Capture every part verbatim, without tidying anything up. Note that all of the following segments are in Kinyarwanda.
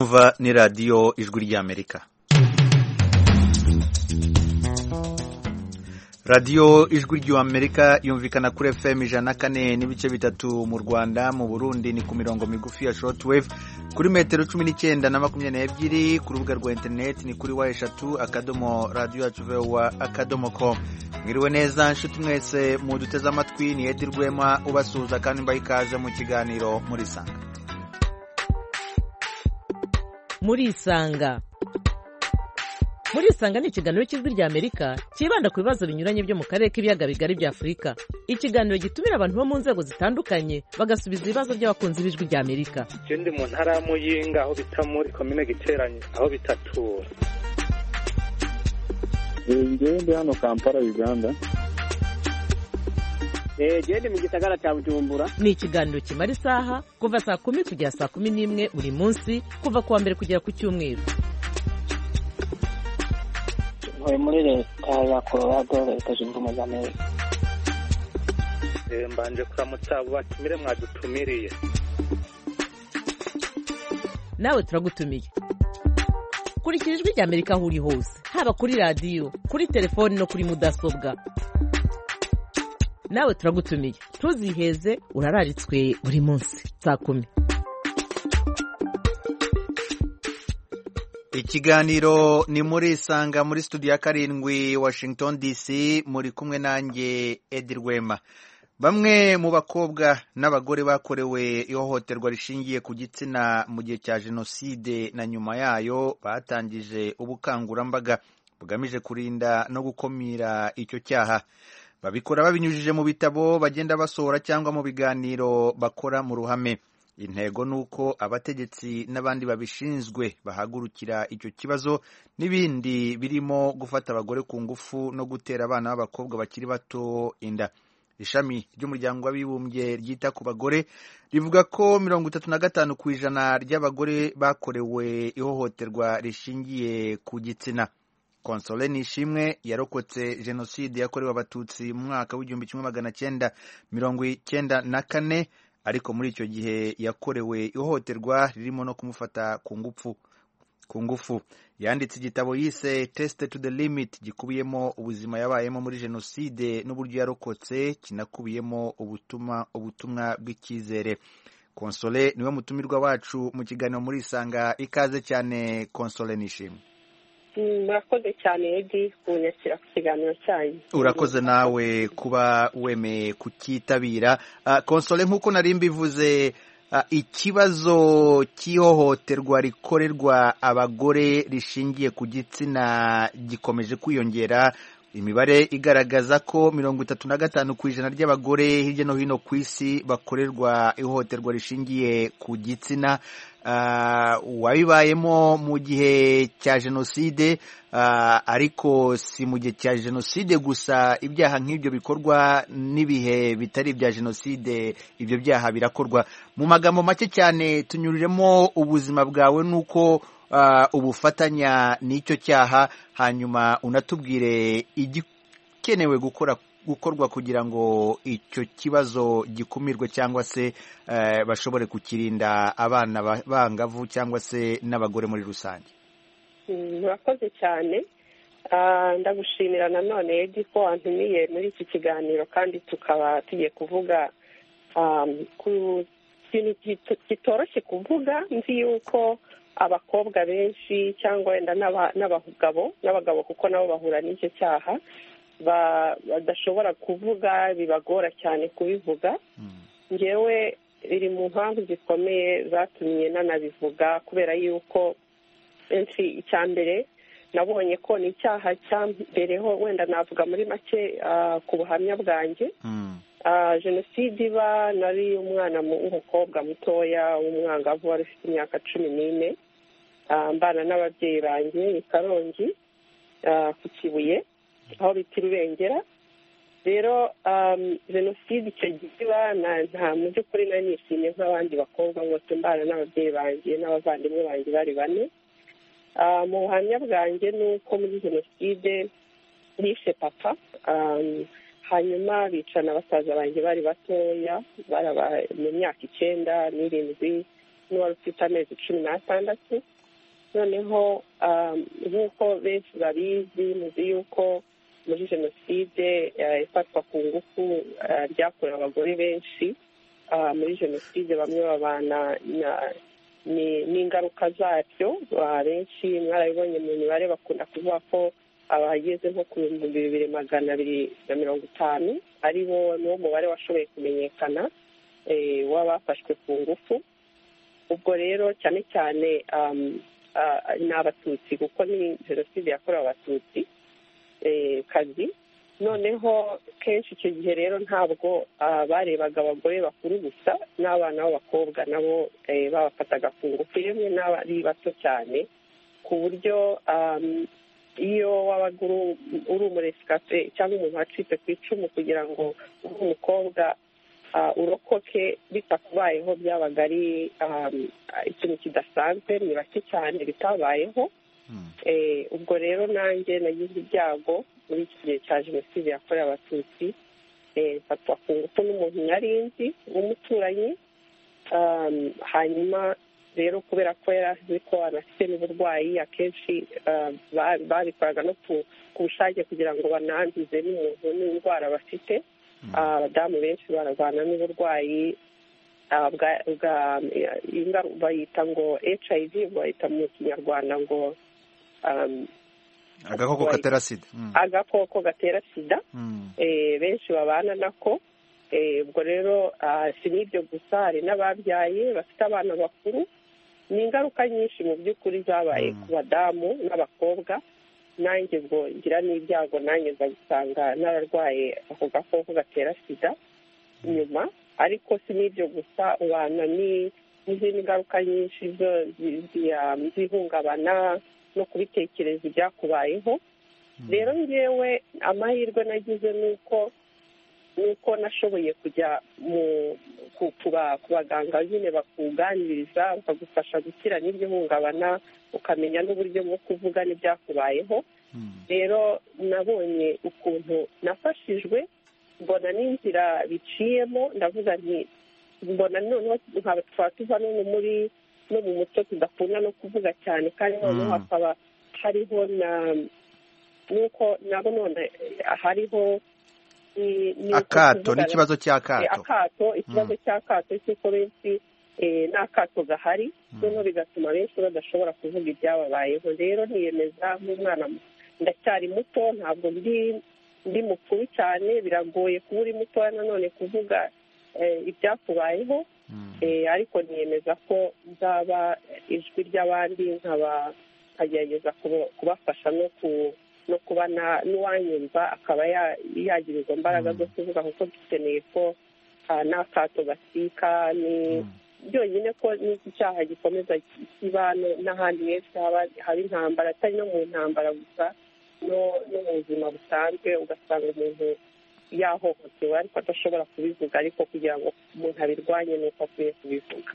Kuva ni radiyo ijwi ry'Amerika. Radiyo ijwi ry'Amerika yumvikana kuri F M ijana na kane n'ibice bitatu mu Rwanda, mu Burundi ni ku mirongo migufi ya shortwave kuri metero cumi n'icyenda na makumyabiri n'ebyiri, ku rubuga rwa internet ni kuri wa eshatu akadomo radio yacu voa akadomo com. Mwiriwe neza nshuti mwese muduteze amatwi, ni Edi Rwema ubasuhuza kandi mbaha ikaze mu kiganiro Murisanga. Murisanga Murisanga ni ikiganiro cy'ijwi ry'Amerika kibanda ku bibazo binyuranye byo mu karere k'ibiyaga bigari bya Afurika. Ikiganiro gitumira abantu bo mu nzego zitandukanye bagasubiza ibibazo by'abakunzi b'ijwi ry'Amerika. Je ndi mu ntara ya Muyinga aho bita muri commune Giteranye aho bitatura. Ngewe ndi hano Kampala Uganda. Eh je ndi mu gisagara cya Bujumbura. Ni ikiganiro kimara isaha kuva saa kumi kugera saa kumi n'imwe buri munsi kuva kuwa mbere kugera ku cyumweru. Ntuye muri leta ya Colorado, leta zunze ubumwe za Amerika. Eh mbanje kuramutsa abo batumire mwadutumiriye. Nawe turagutumiye. Kurikira ijwi ry'Amerika aho uri hose, haba kuri radio, kuri telefone no kuri mudasobwa. Nawe turagutumiye. Tuziheze urararitswe buri munsi saa kumi. Ikiganiro ni Murisanga muri studio ya karindwi Washington D C, muri kumwe nanjye Edi Rwema. Bamwe mu bakobwa n'abagore bakorewe ihohoterwa rishingiye ku gitsina mu gihe cya jenoside na nyuma yayo batangije ubukangurambaga bugamije kurinda no gukumira icyo cyaha. Babikora babinyujije mu bitabo bagenda basohora cyangwa mu biganiro bakora mu ruhame. Intego nuko abategetsi n'abandi babishinzwe bahagurukira icyo kibazo n'ibindi birimo gufata abagore ku ngufu no gutera abana b'abakobwa bakiri bato inda. Ishami ry'umuryango w'abibumbye ryita ku bagore rivuga ko mirongo itatu na gatanu ku ijana ry'abagore bakorewe ihohoterwa rishingiye ku gitsina. Console Nishimwe yarokotse jenoside yakorewe abatutsi mu mwaka w'igihumbi kimwe magana cyenda mirongo icyenda na kane, ariko muri icyo gihe yakorewe ihohoterwa ririmo no kumufata ku ngufu ku ngufu. Yanditse igitabo yise Test to the Limit gikubiyemo ubuzima yabayemo muri jenoside n'uburyo yarokotse, kinakubiyemo ubutumwa ubutumwa bw'icyizere. Console niwe mutumirwa wacu mu kiganiro Murisanga. Ikaze cyane Console Nishimwe. Murakoze cyane Edi kunyakira ku kiganiro cyanyu. Urakoze nawe kuba wemeye kukitabira. Uh, Console, nk'uko nari mbivuze, uh, ikibazo cy'ihohoterwa rikorerwa abagore rishingiye ku gitsina gikomeje kwiyongera. Imibare igaragaza ko mirongo itatu na gatanu ku ijana ry'abagore hirya no hino ku isi bakorerwa ihohoterwa rishingiye ku gitsina. Uh, wabibayemo mu gihe cya jenoside, uh, ariko si mu gihe cya jenoside gusa. Ibyaha nk'ibyo bikorwa n'ibihe bitari ibya jenoside, ibyo byaha birakorwa. Mu magambo make cyane tunyuriremo ubuzima bwawe nuko uh, ubufatanya n'icyo cyaha, hanyuma unatubwire igikenewe gukora gukorwa kugira ngo icyo kibazo gikumirwe cyangwa se uh, bashobore kukirinda abana bangavu cyangwa se n'abagore muri rusange. Murakoze cyane. Uh, ndagushimira nanone Edi ko wantumiye muri iki kiganiro kandi tukaba tugiye kuvuga um, ku kintu kitoroshye kuvuga. Nzi yuko abakobwa benshi cyangwa wenda n'abagabo n'abagabo kuko nabo bahura n'icyo cyaha badashobora kuvuga, bibagora cyane kubivuga. Ngewe biri mu mpamvu zikomeye zatumye nanabivuga, kubera yuko ensi icya mbere nabonye ko ni icyaha cyambereho, wenda navuga muri make uh, ku buhamya bwanjye. uh, jenoside iba nari umwana w'umukobwa mutoya w'umwangavu wari ufite imyaka cumi n'ine, uh, mbana n'ababyeyi banjye i Karongi uh, ku Kibuye aho bita Rubengera. Rero um, jenoside icyo gihe nta mu by'ukuri nari nishimye nk'abandi bakobwa bose, mbana n'ababyeyi banjye n'abavandimwe banjye bari bane. Uh, mu buhamya bwanjye ni uko muri jenoside bishe papa, um, hanyuma bicana basaza banjye bari batoya, bari mu myaka icyenda n'irindwi n'uwari ufite amezi cumi n'atandatu. noneho nk'uko benshi babizi muzi yuko muri jenoside ifatwa ku ngufu ryakorewe abagore benshi muri jenoside bamwe babana n'ingaruka zaryo. Benshi mwarabibonye mu mibare bakunda kuvuga ko abageze nko ku bihumbi bibiri magana abiri na mirongo itanu ari bo niwo mubare washoboye kumenyekana w'abafashwe ku ngufu. ubwo rero cyane cyane ni abatutsi kuko ni jenoside yakorewe abatutsi kazi. Noneho kenshi icyo gihe rero ntabwo barebaga abagore bakuru gusa, n'abana b'abakobwa nabo babafataga ku ngufu, yemwe n'abari bato cyane, ku buryo iyo wabaga uri umuresikape cyangwa umuntu wacitse ku icumu kugira ngo ube umukobwa urokoke bitakubayeho byabaga ari ikintu kidasanzwe, ni bake cyane bitabayeho. Ubwo rero nanjye nagize ibyago muri iki gihe cya jenoside yakorewe abatutsi, mfatwa ku ngufu n'umuntu nari nzi w'umuturanyi. Hanyuma rero kubera ko yari azi ko anafite n'uburwayi, akenshi babikoraga no ku bushake kugira ngo bananduze n'umuntu n'indwara bafite. Abadamu benshi bararwana n'uburwayi bayita ngo H I V, bayita mu kinyarwanda ngo agakoko gatera sida. agakoko gatera sida benshi babana nako. Ubwo rero si n'ibyo gusa, hari n'ababyaye bafite abana bakuru. Ni ingaruka nyinshi mu by'ukuri zabaye ku badamu n'abakobwa. Nanjye ubwo ngira n'ibyago, nanjye nza gusanga nararwaye ako gakoko gatera sida nyuma. Ariko si n'ibyo gusa, ubana n'izindi ngaruka nyinshi zihungabana no kubitekereza ibyakubayeho. Rero ngewe amahirwe nagize nuko nuko nashoboye kujya ku baganga nyine bakuganiriza, bakagufasha gukira n'iryo hungabana, ukamenya n'uburyo bwo kuvuga n'ibyakubayeho. Rero nabonye ukuntu nafashijwe, mbona n'inzira biciyemo, ndavuga nti mbona noneho twaba tuva no muri no mu muco tudakunda no kuvuga cyane, kandi noneho hakaba hariho na nuko nabo none hariho akato n'ikibazo cy'akato akato ikibazo cy'akato cy'uko benshi n'akato gahari, noneho bigatuma benshi badashobora kuvuga ibyababayeho. Rero niyemeza nk'umwana, ndacyari muto, ntabwo ndi ndi mukuru cyane, biragoye kuba uri mutoya nanone kuvuga ibyakubayeho. Ariko niyemeza ko nzaba ijwi ry'abandi, nkaba nkagerageza kubafasha no ku no kuba n'uwanyumva akaba yagira izo mbaraga zo kuvuga, kuko dukeneye ko n'akato gasika. Ni byonyine ko n'iki cyaha gikomeza kiba n'ahandi henshi haba intambara, atari no mu ntambara gusa, no mu buzima busanzwe ugasanga umuntu yahohotewe ariko adashobora kubivuga, ariko kugira ngo umuntu abirwanye ni uko akwiye kubivuga.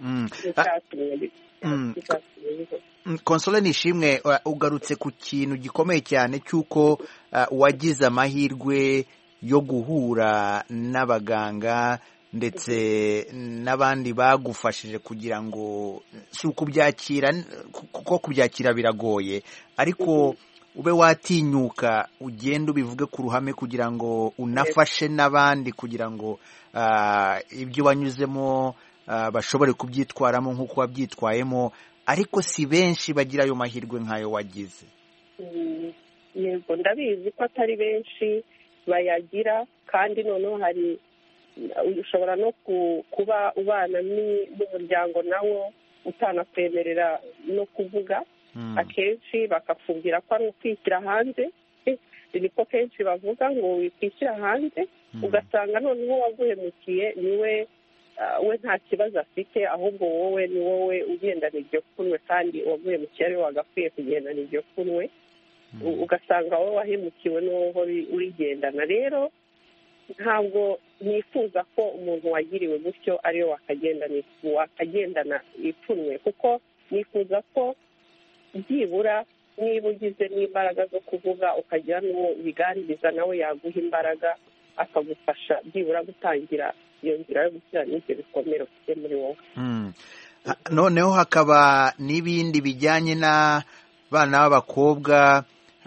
Console Nishimwe, ugarutse ku kintu gikomeye cyane cy'uko wagize amahirwe yo guhura n'abaganga ndetse n'abandi bagufashije kugira ngo si ukubyakira, kuko kubyakira biragoye, ariko ube watinyuka ugenda ubivuge ku ruhame kugira ngo unafashe n'abandi kugira ngo ibyo wanyuzemo bashobore kubyitwaramo nk'uko wabyitwayemo. Ariko si benshi bagira ayo mahirwe nk'ayo wagize. Yego, ndabizi ko atari benshi bayagira, kandi noneho hari ushobora no kuba ubana n'umuryango nawo utanakwemerera no kuvuga. Akenshi bakakubwira ko ari ukwishyira hanze, niko kenshi bavuga ngo wikwishyira hanze, ugasanga noneho waguhemukiye niwe we nta kibazo afite, ahubwo wowe ni wowe ugendana iryo pfunwe, kandi uwaguhemukiye ari we wagakwiye kugendana iryo pfunwe. Ugasanga wowe wahemukiwe n'uwo urigendana. Rero ntabwo nifuza ko umuntu wagiriwe gutyo ari we wakagendana ipfunwe, kuko nifuza ko byibura niba ugize n'imbaraga zo kuvuga ukagira n'uwo ubiganiriza, nawe yaguha imbaraga akagufasha byibura gutangira iyo nzira yo gukira n'ibyo bikomere ufite muri wowe. noneho hakaba n'ibindi bijyanye n'abana b'abakobwa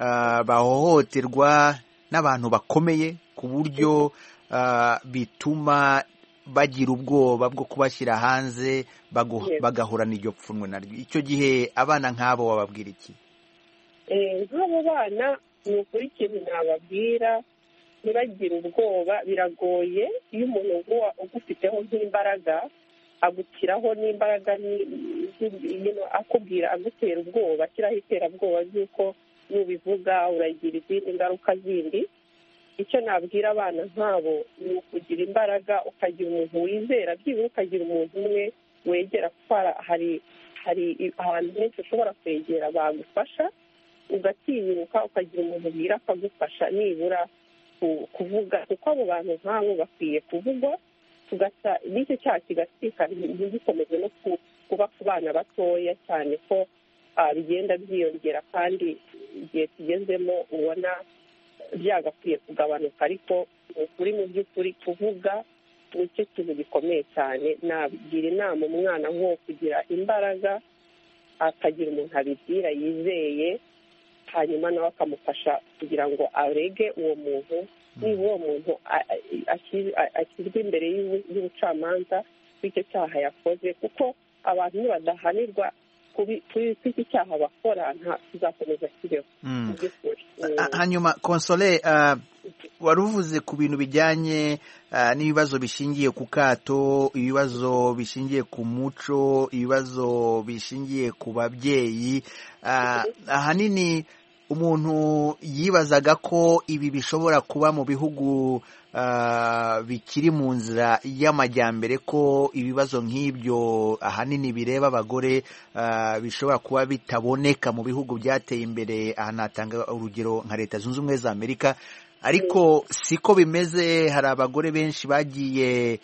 bahohoterwa n'abantu bakomeye ku buryo bituma bagira ubwoba bwo kubashyira hanze bagahura n'iryo pfunwe naryo. Icyo gihe abana nk'abo wababwira iki? Nk'abo bana ni ukuri ikintu nababwira, ntibagire ubwoba. Biragoye iyo umuntu ugufiteho nk'imbaraga agukiraho n'imbaraga akubwira agutera ubwoba, ashyiraho iterabwoba ry'uko nubivuga uragira izindi ngaruka zindi. Icyo nabwira abana nk'abo ni ukugira imbaraga, ukagira umuntu wizera, byibura ukagira umuntu umwe wegera, kuko hari hari ahantu henshi ushobora kwegera bagufasha, ugatinyuka ukagira umuntu ubwira akagufasha nibura kuvuga, kuko abo bantu nk'abo bakwiye kuvugwa, n'icyo cyaha kigatsika ntigikomeze no kuba ku bana batoya, cyane ko bigenda byiyongera kandi igihe tugezemo ubona byagakwiye kugabanuka. Ariko ukuri mu by'ukuri kuvuga nicyo kintu gikomeye cyane. Nagira inama umwana nko kugira imbaraga, akagira umuntu abibwira yizeye, hanyuma nawe akamufasha kugira ngo arege uwo muntu. Niba uwo muntu ashyirwa imbere y'ubucamanza bw'icyo cyaha yakoze, kuko abantu nibadahanirwa kuri iki cyaha bakora nta kizakomeza kibeho. Hanyuma Console, wari uvuze ku bintu bijyanye n'ibibazo bishingiye ku kato, ibibazo bishingiye ku muco, ibibazo bishingiye ku babyeyi. Ahanini umuntu yibazaga ko ibi bishobora kuba mu bihugu bikiri mu nzira y'amajyambere, ko ibibazo nk'ibyo ahanini bireba abagore bishobora kuba bitaboneka mu bihugu byateye imbere. Aha natanga urugero nka Leta Zunze Ubumwe za Amerika, ariko siko bimeze. Hari abagore benshi bagiye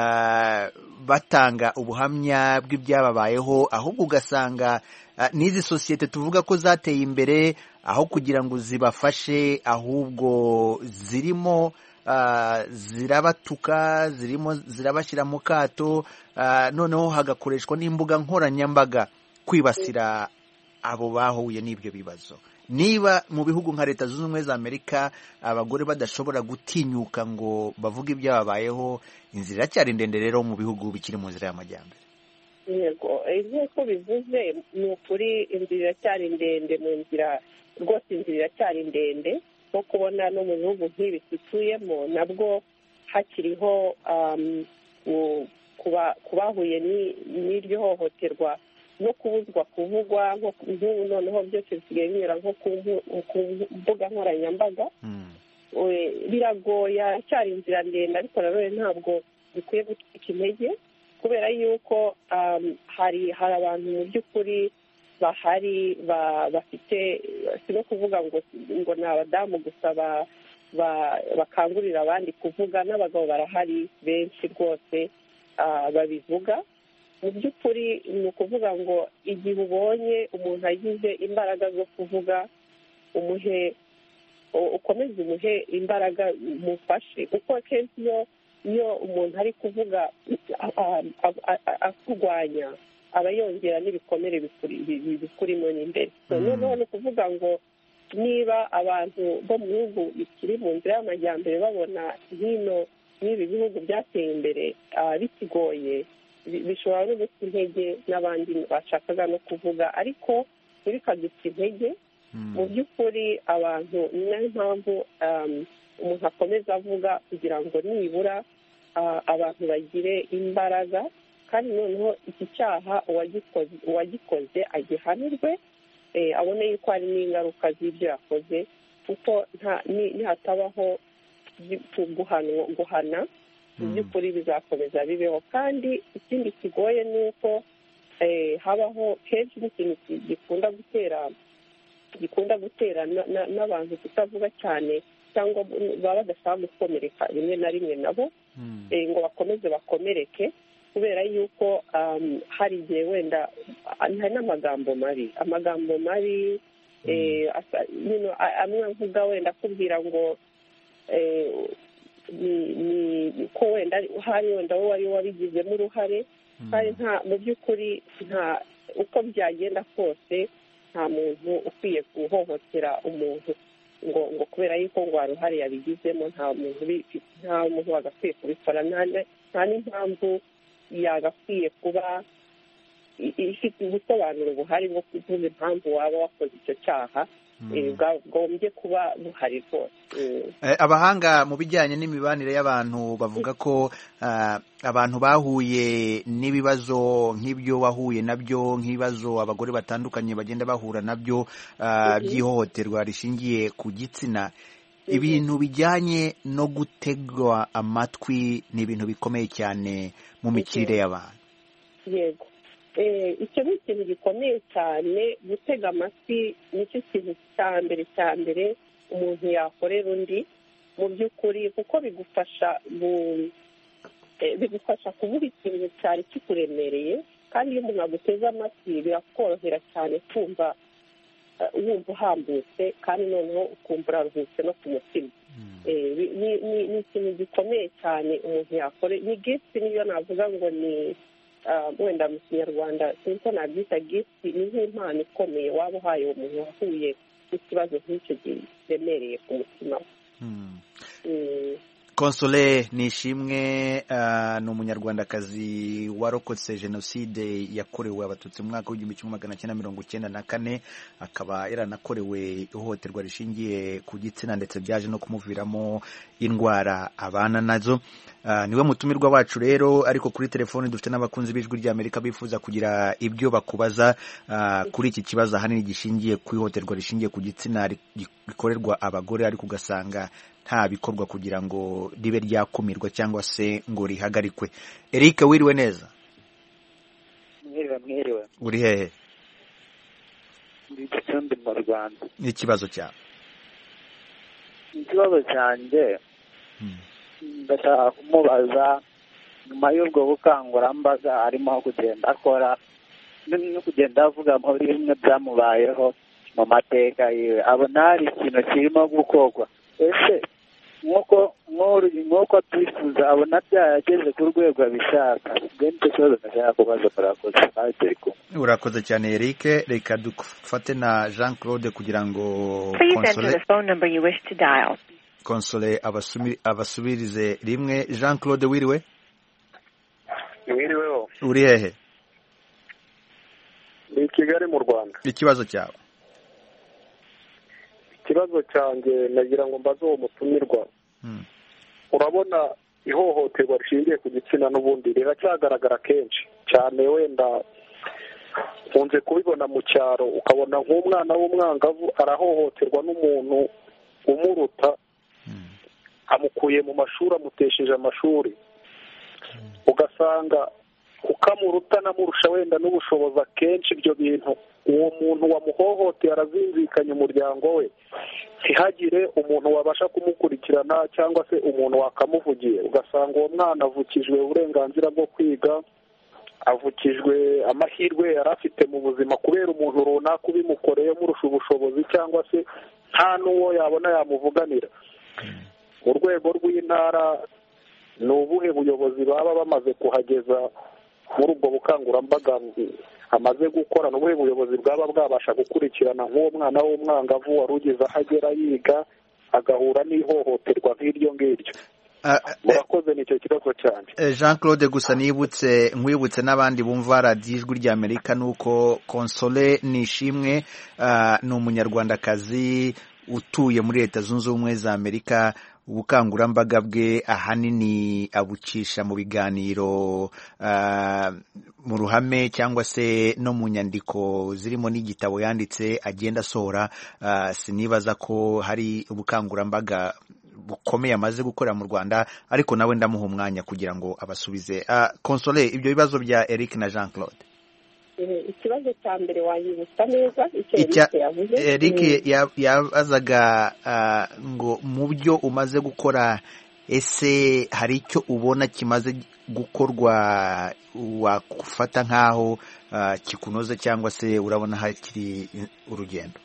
batanga ubuhamya bw'ibyababayeho, ahubwo ugasanga n'izi sosiyete tuvuga ko zateye imbere, aho kugira ngo zibafashe ahubwo zirimo zirabatuka, zirimo zirabashyira mu kato, noneho hagakoreshwa n'imbuga nkoranyambaga kwibasira abo bahuye n'ibyo bibazo. Niba mu bihugu nka Leta Zunze Ubumwe za Amerika abagore badashobora gutinyuka ngo bavuge ibyababayeho, inzira iracyari ndende rero mu bihugu bikiri mu nzira y'amajyambere. Yego, nk'uko bivuze ni ukuri, inzira iracyari ndende, mu nzira rwose inzira iracyari ndende. nko kubona no mu bihugu nk'ibi dutuyemo nabwo hakiriho ku bahuye n'iryo hohoterwa no kubuzwa kuvugwa nk'ubu noneho byose bisigaye binyura nko ku mbuga nkoranyambaga. Biragoye, cyari inzira ndende, ariko nanone ntabwo bikwiye gucika intege, kubera yuko hari hari abantu mu by'ukuri bahari bafite, si no kuvuga ngo ngo ni abadamu gusa bakangurira abandi kuvuga, n'abagabo barahari benshi rwose babivuga. Mu by'ukuri ni ukuvuga ngo igihe ubonye umuntu agize imbaraga zo kuvuga, umuhe ukomeze umuhe imbaraga, mufashe, kuko akenshi iyo iyo umuntu ari kuvuga akurwanya aba yongera n'ibikomere bikurimo n'imbere. Noneho ni ukuvuga ngo niba abantu bo mu bihugu bikiri mu nzira y'amajyambere babona hino n'ibi bihugu byateye imbere bikigoye, bishobora no guca intege n'abandi bashakaga no kuvuga, ariko ntibikaduca intege. Mu by'ukuri abantu, ni nayo mpamvu umuntu akomeza avuga, kugira ngo nibura abantu bagire imbaraga, kandi noneho iki cyaha uwagikoze agihanirwe, abone yuko hari n'ingaruka z'ibyo yakoze, kuko nihatabaho guhana, mu by'ukuri bizakomeza bibeho. Kandi ikindi kigoye ni uko habaho kenshi n'ikintu gikunda gutera gikunda gutera n'abantu kutavuga cyane, cyangwa baba badashaka gukomereka rimwe na rimwe nabo, ngo bakomeze bakomereke, kubera yuko hari igihe wenda hari n'amagambo mabi amagambo mabi amwe avuga wenda akubwira ngo ko wenda hari wenda wowe wari wabigizemo uruhare, kandi nta mu by'ukuri nta uko byagenda kose nta muntu ukwiye guhohotera umuntu ngo ngo kubera yuko ngo hari uruhare yabigizemo nta muntu nta muntu wagakwiye kubikora nta n'impamvu yagakwiye kuba ifite ubusobanuro buhari bwo kuvuga impamvu waba wakoze icyo cyaha bwagombye kuba buhari rwose. Abahanga mu bijyanye n'imibanire y'abantu bavuga ko abantu bahuye n'ibibazo nk'ibyo wahuye nabyo nk'ibibazo abagore batandukanye bagenda bahura nabyo by'ihohoterwa rishingiye ku gitsina, ibintu bijyanye no gutegwa amatwi ni ibintu bikomeye cyane mu mikirire y'abantu. Yego, icyo ni ikintu gikomeye cyane. Gutega amatwi nicyo kintu cya mbere cya mbere umuntu yakorera undi mu by'ukuri, kuko bigufasha bigufasha kuvuga ikintu cyari kikuremereye, kandi iyo umuntu aguteze amatwi birakorohera cyane kumva wumva uhambutse kandi noneho ukumva uraruhutse no ku mutima. Ni ikintu gikomeye cyane umuntu yakora. Ni gifuti niyo navuga ngo ni wenda mu kinyarwanda sinzi ko nabyita gifuti, ni nk'impano ikomeye waba uhaye uwo muntu wahuye n'ikibazo nk'icyo giremereye ku mutima we. Console Nishimwe ni umunyarwandakazi warokotse jenoside yakorewe abatutsi mu mwaka w'igihumbi kimwe magana cyenda mirongo icyenda na kane, akaba yaranakorewe ihohoterwa rishingiye ku gitsina ndetse byaje no kumuviramo indwara abana nazo. Niwe mutumirwa wacu rero, ariko kuri telefone dufite n'abakunzi b'ijwi ry'Amerika bifuza kugira ibyo bakubaza kuri iki kibazo ahanini gishingiye ku ihohoterwa rishingiye ku gitsina rikorerwa abagore, ariko ugasanga nta bikorwa kugira ngo ribe ryakumirwa cyangwa se ngo rihagarikwe. Eric, wiriwe neza? Mwiriwe mwiriwe. Uri hehe? Ndi Gicumbi mu Rwanda. Ikibazo cyawe? Ikibazo cyanjye ndashaka kumubaza, nyuma y'ubwo bukangurambaga arimo kugenda akora no kugenda avuga muri bimwe byamubayeho mu mateka yiwe, abona hari ikintu kirimo gukorwa. Ese nk'uko nk'uko twifuza abona byarageze ku rwego abishaka? Nicyo kibazo ndashaka kubaza. Murakoze. Urakoze cyane Eric. Reka dufate na Jean Claude kugira ngo Console abasubirize rimwe. Jean Claude, wiriwe? Wiriweho. Uri hehe? Ni Kigali mu Rwanda. Ikibazo cyawe? Ikibazo cyanjye nagira ngo mbaze uwo mutumirwa. Urabona ihohoterwa rishingiye ku gitsina n'ubundi riracyagaragara kenshi cyane, wenda nkunze kubibona mu cyaro, ukabona nk'umwana w'umwangavu arahohoterwa n'umuntu umuruta, amukuye mu mashuri, amutesheje amashuri, ugasanga ukamuruta namurusha wenda n'ubushobozi. Akenshi ibyo bintu uwo muntu wamuhohoteye arazinzikanya umuryango we, ntihagire umuntu wabasha kumukurikirana cyangwa se umuntu wakamuvugiye. Ugasanga uwo mwana avukijwe uburenganzira bwo kwiga, avukijwe amahirwe yari afite mu buzima kubera umuntu runaka ubimukoreye murusha ubushobozi, cyangwa se nta n'uwo yabona yamuvuganira. Mu rwego rw'intara ni ubuhe buyobozi baba bamaze kuhageza muri ubwo bukangurambaga amaze gukora? Ni ubuhe buyobozi bwaba bwabasha gukurikirana nk'uwo mwana w'umwangavu wari ugeze aho agera yiga agahura n'ihohoterwa nk'iryo ngiryo? Murakoze. Nicyo kibazo cyane. Jean Claude, gusa nibutse nkwibutse n'abandi bumva radiyo ijwi ry'Amerika nuko Console Nishimwe ni umunyarwandakazi utuye muri Leta Zunze Ubumwe za Amerika. Ubukangurambaga bwe ahanini abucisha mu biganiro mu ruhame cyangwa se no mu nyandiko zirimo n'igitabo yanditse agenda asohora. Sinibaza ko hari ubukangurambaga bukomeye amaze gukorera mu Rwanda, ariko nawe ndamuha umwanya kugira ngo abasubize. Console, ibyo bibazo bya Eric na Jean Claude? Ikibazo cya mbere wanyibutsa neza icyo Eric yavuze? Eric yabazaga ngo mu byo umaze gukora, ese hari icyo ubona kimaze gukorwa wafata nk'aho kikunoze, cyangwa se urabona hakiri urugendo?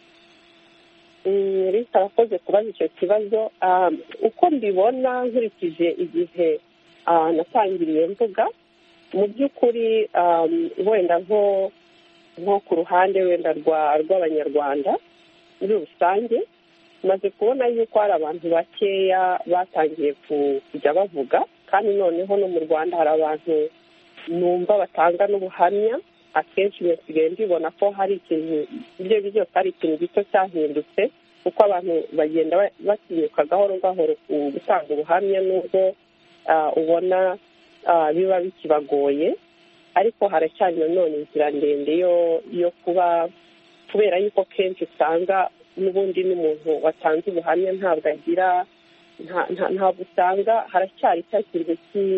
Eric arakoze kubaza icyo kibazo. Uko mbibona nkurikije igihe natangiriye mvuga, mu by'ukuri wenda nko nko ku ruhande wenda rw'abanyarwanda muri rusange maze kubona yuko hari abantu bakeya batangiye kujya bavuga, kandi noneho no mu Rwanda hari abantu numva batanga n'ubuhamya. Akenshi basigaye mbibona ko hari ikintu ibyo byose ari ikintu gito cyahindutse, kuko abantu bagenda batinyuka gahoro gahoro gutanga ubuhamya, nubwo ubona biba bikibagoye, ariko haracyari nanone inzira ndende yo kuba, kubera yuko kenshi usanga n'ubundi n'umuntu watanze ubuhamya ntabwo agira ntabwo usanga haracyari cya kintu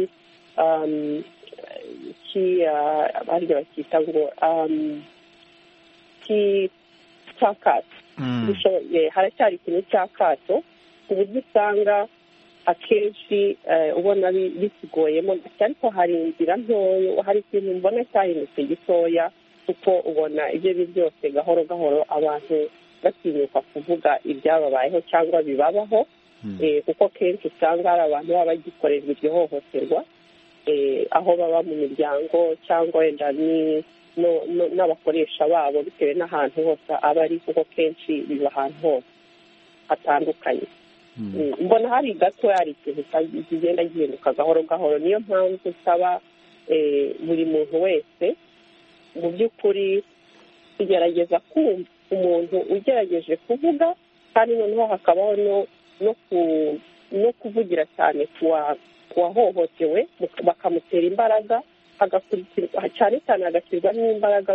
barya bakita ngo cy'akato, haracyari ikintu cy'akato ku buryo usanga akenshi ubona bikigoyemo, ariko hari inzira ntoya, hari ikintu mbona cyahindutse gitoya, kuko ubona ibyo ari byose gahoro gahoro abantu batinyuka kuvuga ibyababayeho cyangwa bibabaho, kuko kenshi usanga hari abantu baba bagikorerwa iryo hohoterwa aho baba mu miryango cyangwa wenda n'abakoresha babo, bitewe n'ahantu hose aba ari, kuko kenshi biba ahantu hose hatandukanye. Mbona hari gato hari ikintu kigenda gihinduka gahoro gahoro. Niyo mpamvu usaba buri muntu wese mu by'ukuri kugerageza kumva umuntu ugerageje kuvuga, kandi noneho hakabaho no kuvugira cyane ku wahohotewe, bakamutera imbaraga, cyane cyane hagashyirwa n'imbaraga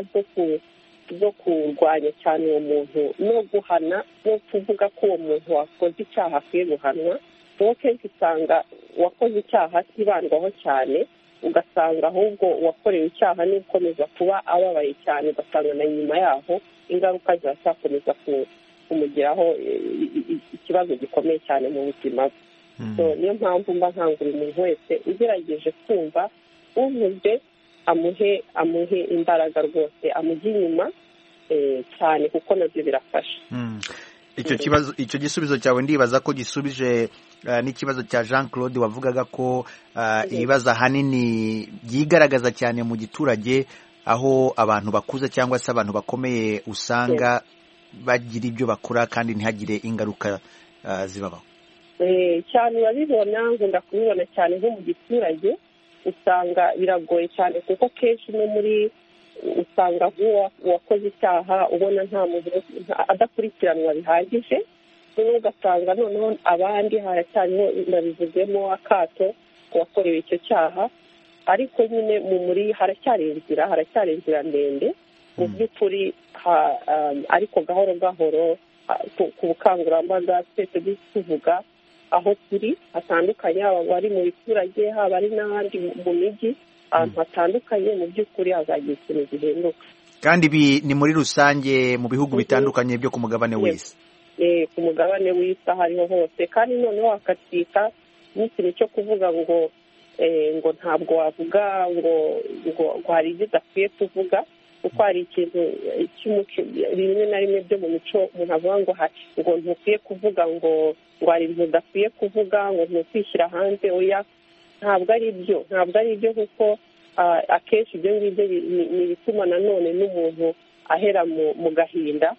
zo kurwanya cyane uwo muntu no guhana, no kuvuga ko uwo muntu wakoze icyaha akwiye guhanwa. kuko kenshi usanga uwakoze icyaha atibandwaho cyane, ugasanga ahubwo uwakorewe icyaha ni ukomeza kuba ababaye cyane, ugasanga na nyuma yaho ingaruka ziracyakomeza kumugiraho ikibazo gikomeye cyane mu buzima bwe. Niyo mpamvu mba nkangurira umuntu wese ugerageje kumva uvuze amuhe amuhe imbaraga rwose, amujye inyuma cyane, kuko nabyo birafasha. icyo kibazo icyo gisubizo cyawe ndibaza ko gisubije n'ikibazo cya Jean Claude wavugaga ko ibibazo ahanini byigaragaza cyane mu giturage, aho abantu bakuze cyangwa se abantu bakomeye usanga bagira ibyo bakora kandi ntihagire ingaruka zibabaho cyane. urabibona, nkunda kubibona cyane nko mu giturage, usanga biragoye cyane, kuko kenshi no muri usanga uwakoze icyaha ubona nta muntu adakurikiranwa bihagije, noneho ugasanga noneho abandi haracyariho, ndabivuzemo akato uwakorewe icyo cyaha, ariko nyine mu muri haracyari inzira haracyari inzira ndende mu by'ukuri, ariko gahoro gahoro ku bukangurambaga twese tuvuga aho turi hatandukanye, haba bari mu biturage, haba ari n'ahandi mu mijyi, ahantu hatandukanye, mu by'ukuri hazagira ikintu gihinduka. Kandi ibi ni muri rusange mu bihugu bitandukanye byo ku mugabane w'isi. Ku mugabane w'isi aho ariho hose, kandi noneho hakatwika n'ikintu cyo kuvuga ngo ngo ntabwo wavuga ngo ngo hari ibyo udakwiye kuvuga, kuko hari ikintu cy'umuco rimwe na rimwe byo mu mico umuntu avuga ngo ngo ntukwiye kuvuga ngo ngo hari ibintu udakwiye kuvuga, ngo ntukwishyira hanze. Oya, ntabwo ari byo ntabwo ari byo kuko akenshi ibyo ngibyo ni ibituma nanone n'umuntu ahera mu gahinda.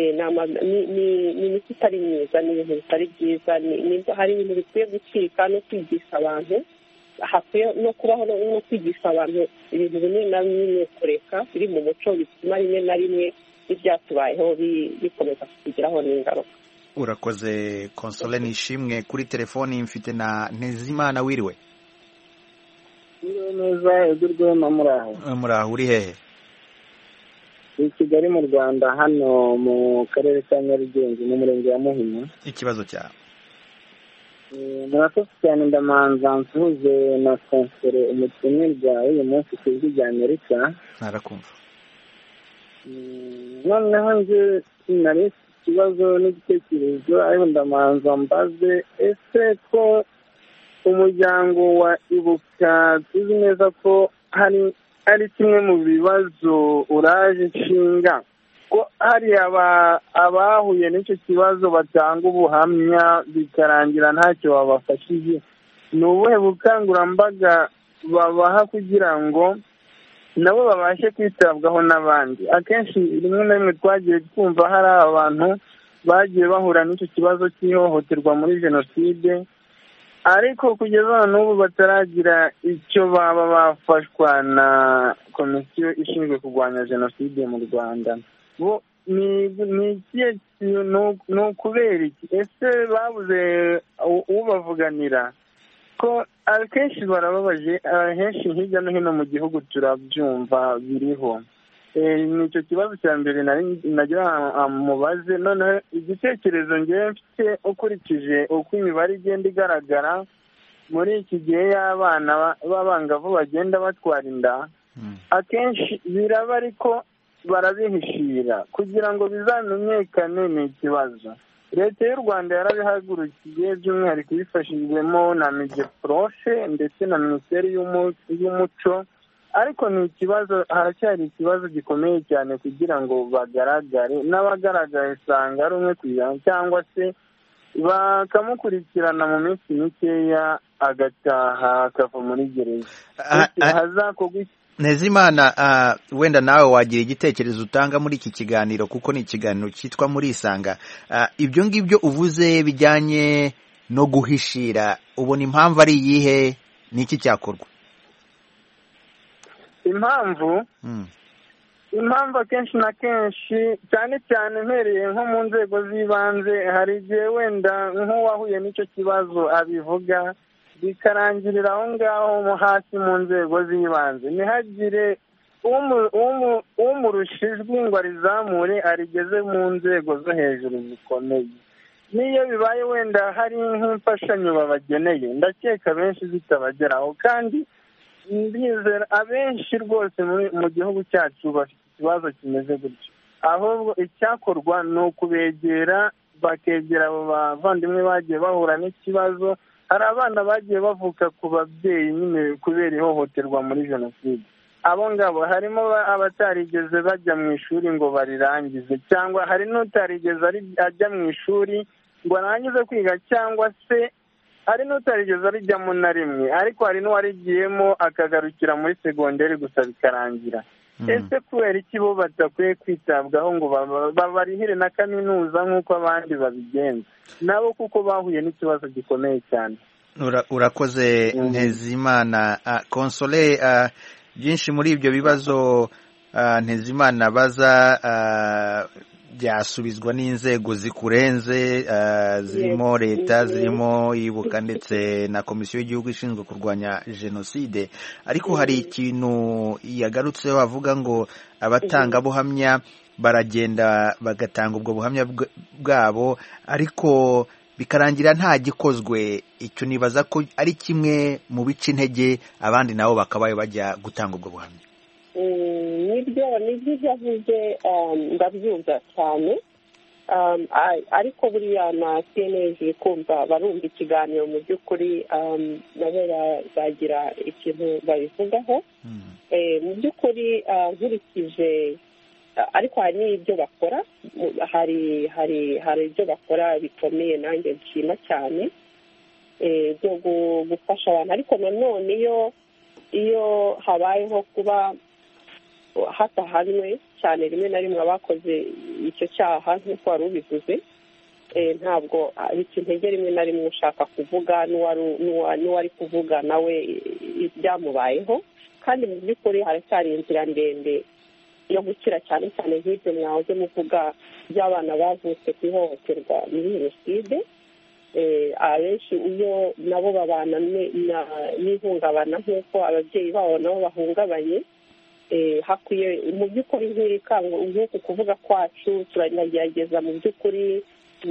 ni imiti itari myiza, ni ibintu bitari byiza, hari ibintu bikwiye gucika no kwigisha abantu, hakwiye no kubaho no kwigisha abantu ibintu bimwe na bimwe kureka biri mu muco, bituma rimwe na rimwe ibyatubayeho bikomeza kutugiraho n'ingaruka. Urakoze Console Nishimwe. Kuri telefoni mfite na Ntezimana. Wiriwe neza, Edurwe na Muraho. Muraho, uri hehe? I Kigali mu Rwanda, hano mu karere ka Nyarugenge mu murenge wa Muhima. Ikibazo cyawe? Murakoze cyane, ndamanza nsuhuze na Console umutumirwa uyu munsi ku ijwi rya Amerika. Narakumva. Noneho nje nari ikibazo n'igitekerezo, ariko ndamanza mbaze, ese ko umuryango wa Ibuka tuzi neza ko hari ari kimwe mu bibazo uraje inshinga, ko hari abahuye n'icyo kibazo batanga ubuhamya bikarangira ntacyo babafashije, ni ubuhe bukangurambaga babaha kugira ngo nabo babashe kwitabwaho n'abandi. Akenshi rimwe na rimwe twagiye twumva hari abantu bagiye bahura n'icyo kibazo cy'ihohoterwa muri jenoside, ariko kugeza n'ubu bataragira icyo baba bafashwa na komisiyo ishinzwe kurwanya jenoside mu Rwanda. Ni ukubera iki? Ese babuze ubavuganira? Ko akenshi barababaje, ahenshi hirya no hino mu gihugu turabyumva biriho. Ni icyo kibazo cya mbere nagira mubaze. Noneho igitekerezo ngewe mfite ukurikije uko imibare igenda igaragara muri iki gihe y'abana b'abangavu bagenda batwara inda, akenshi biraba ariko barabihishira kugira ngo bizamenyekane. Ni ikibazo leta y'u Rwanda yarabihagurukiye, by'umwihariko ibifashijwemo na Migeprofe ndetse na Minisiteri y'Umuco, ariko ni ikibazo, haracyari ikibazo gikomeye cyane kugira ngo bagaragare. N'abagaragaye usanga ari umwe ku ijana cyangwa se bakamukurikirana mu minsi mikeya agataha akava muri gereza. Hazakorwa Ntezimana, uh, wenda nawe wagira igitekerezo utanga muri iki kiganiro, kuko ni ikiganiro cyitwa Murisanga. Uh, ibyo ngibyo uvuze bijyanye no guhishira, ubona impamvu ari iyihe? Niki cyakorwa? Impamvu hmm. impamvu akenshi na kenshi, cyane cyane mpereye nko mu nzego z'ibanze, hari igihe wenda nk'uwahuye n'icyo kibazo abivuga bikarangirira aho ngaho hasi mu nzego z'ibanze, ntihagire umurusha ijwi ngo arizamure arigeze mu nzego zo hejuru zikomeye. N'iyo bibaye wenda hari nk'imfashanyo babageneye, ndakeka benshi zitabageraho, kandi ndizera abenshi rwose mu gihugu cyacu bafite ikibazo kimeze gutyo. Ahubwo icyakorwa ni ukubegera, bakegera abo bavandimwe bagiye bahura n'ikibazo. Hari abana bagiye bavuka ku babyeyi nyine kubera ihohoterwa muri jenoside. Abo ngabo harimo abatarigeze bajya mu ishuri ngo barirangize, cyangwa hari n'utarigeze ajya mu ishuri ngo arangize kwiga, cyangwa se hari n'utarigeze arijyamo na rimwe, ariko hari n'uwarigiyemo akagarukira muri segonderi gusa bikarangira. Ese kubera iki bo badakwiye kwitabwaho ngo babarihire na kaminuza nk'uko abandi babigenza nabo, kuko bahuye n'ikibazo gikomeye cyane? Urakoze Ntezimana. Console, byinshi muri ibyo bibazo Ntezimana baza byasubizwa n'inzego zikurenze, zirimo leta, zirimo Ibuka ndetse na Komisiyo y'Igihugu ishinzwe kurwanya jenoside. Ariko hari ikintu yagarutseho avuga ngo abatangabuhamya baragenda bagatanga ubwo buhamya bwabo, ariko bikarangira nta gikozwe. Icyo nibaza ko ari kimwe mu bica intege abandi nabo bakabaye bajya gutanga ubwo buhamya. Nibyo nibyo yavuze, ndabyumva cyane, ariko buriya na C N L kumva barumva ikiganiro mu by'ukuri nabo bazagira ikintu babivugaho. Mu by'ukuri nkurikije, ariko hari n'ibyo bakora, hari hari hari ibyo bakora bikomeye nanjye nshima cyane byo gufasha abantu. Ariko nanone iyo iyo habayeho kuba hatahanwe cyane rimwe na rimwe abakoze icyo cyaha nk'uko wari ubivuze, ntabwo bica intege rimwe na rimwe ushaka kuvuga n'uwari kuvuga nawe ibyamubayeho. Kandi mu by'ukuri haracyari inzira ndende yo gukira, cyane cyane nk'ibyo mwahoze muvuga by'abana bavutse ku ihohoterwa muri jenoside. Abenshi iyo nabo babana n'ihungabana nk'uko ababyeyi babo nabo bahungabanye, hakwiye mu by'ukuri nk'uku kuvuga kwacu turagerageza mu by'ukuri.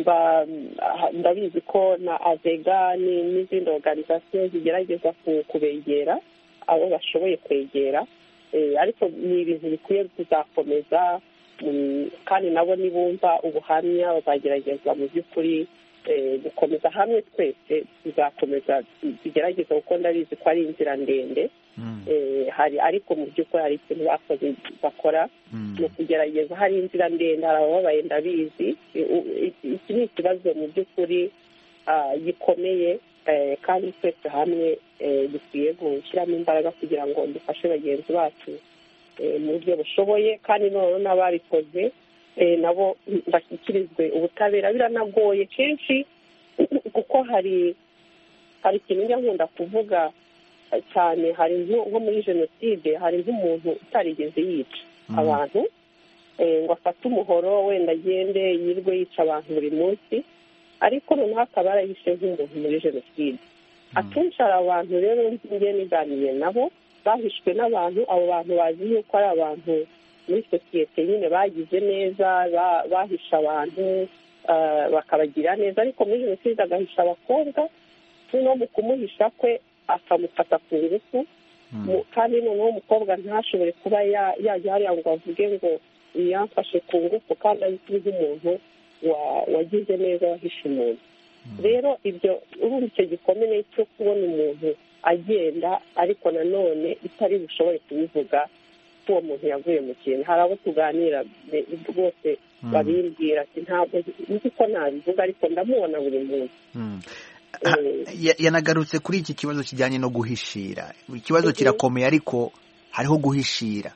Ndabizi ko na Avega n'izindi organizasiyo zigerageza kubegera abo bashoboye kwegera, ariko ni ibintu bikwiye kuzakomeza, kandi nabo nibumva ubuhamya bazagerageza mu by'ukuri gukomeza hamwe. Twese tuzakomeza tugerageza, kuko ndabizi ko ari inzira ndende. Hari ariko mu by'ukuri hari ikintu bakoze bakora mu kugerageza, hari inzira ndende, hari abababaye ndabizi. Iki ni ikibazo mu by'ukuri gikomeye, kandi twese hamwe dukwiye gushyiramo imbaraga kugira ngo dufashe bagenzi bacu mu buryo bushoboye, kandi noneho n'ababikoze nabo bashyikirizwe ubutabera. Biranagoye kenshi kuko hari hari ikintu njya nkunda kuvuga cyane, hari nko muri jenoside hari nk'umuntu utarigeze yica abantu ngo afate umuhoro wenda agende yirwe yica abantu buri munsi, ariko noneho akaba yarahishe nk'umuntu muri jenoside. Akenshi hari abantu rero njye niganiye nabo bahishwe n'abantu, abo bantu bazi yuko ari abantu muri sosiyete nyine bagize neza, bahisha abantu bakabagira neza, ariko muri jenoside agahisha abakobwa, noneho mu kumuhisha kwe akamufata ku ngufu, kandi noneho umukobwa ntashobore kuba yajya hariya ngo avuge ngo yamfashe ku ngufu, kandi azwi nk'umuntu wagize neza wahishe umuntu. Rero ibyo urumva icyo gikomeye cyo kubona umuntu agenda ariko nanone itari bushobore kubivuga ko uwo muntu yavuye mu kintu. Hari abo tuganira rwose babimbwira ati ntabwo nzi ko nabivuga ariko ndamubona buri munsi. Yanagarutse kuri iki kibazo kijyanye no guhishira. Ikibazo kirakomeye ariko hariho guhishira.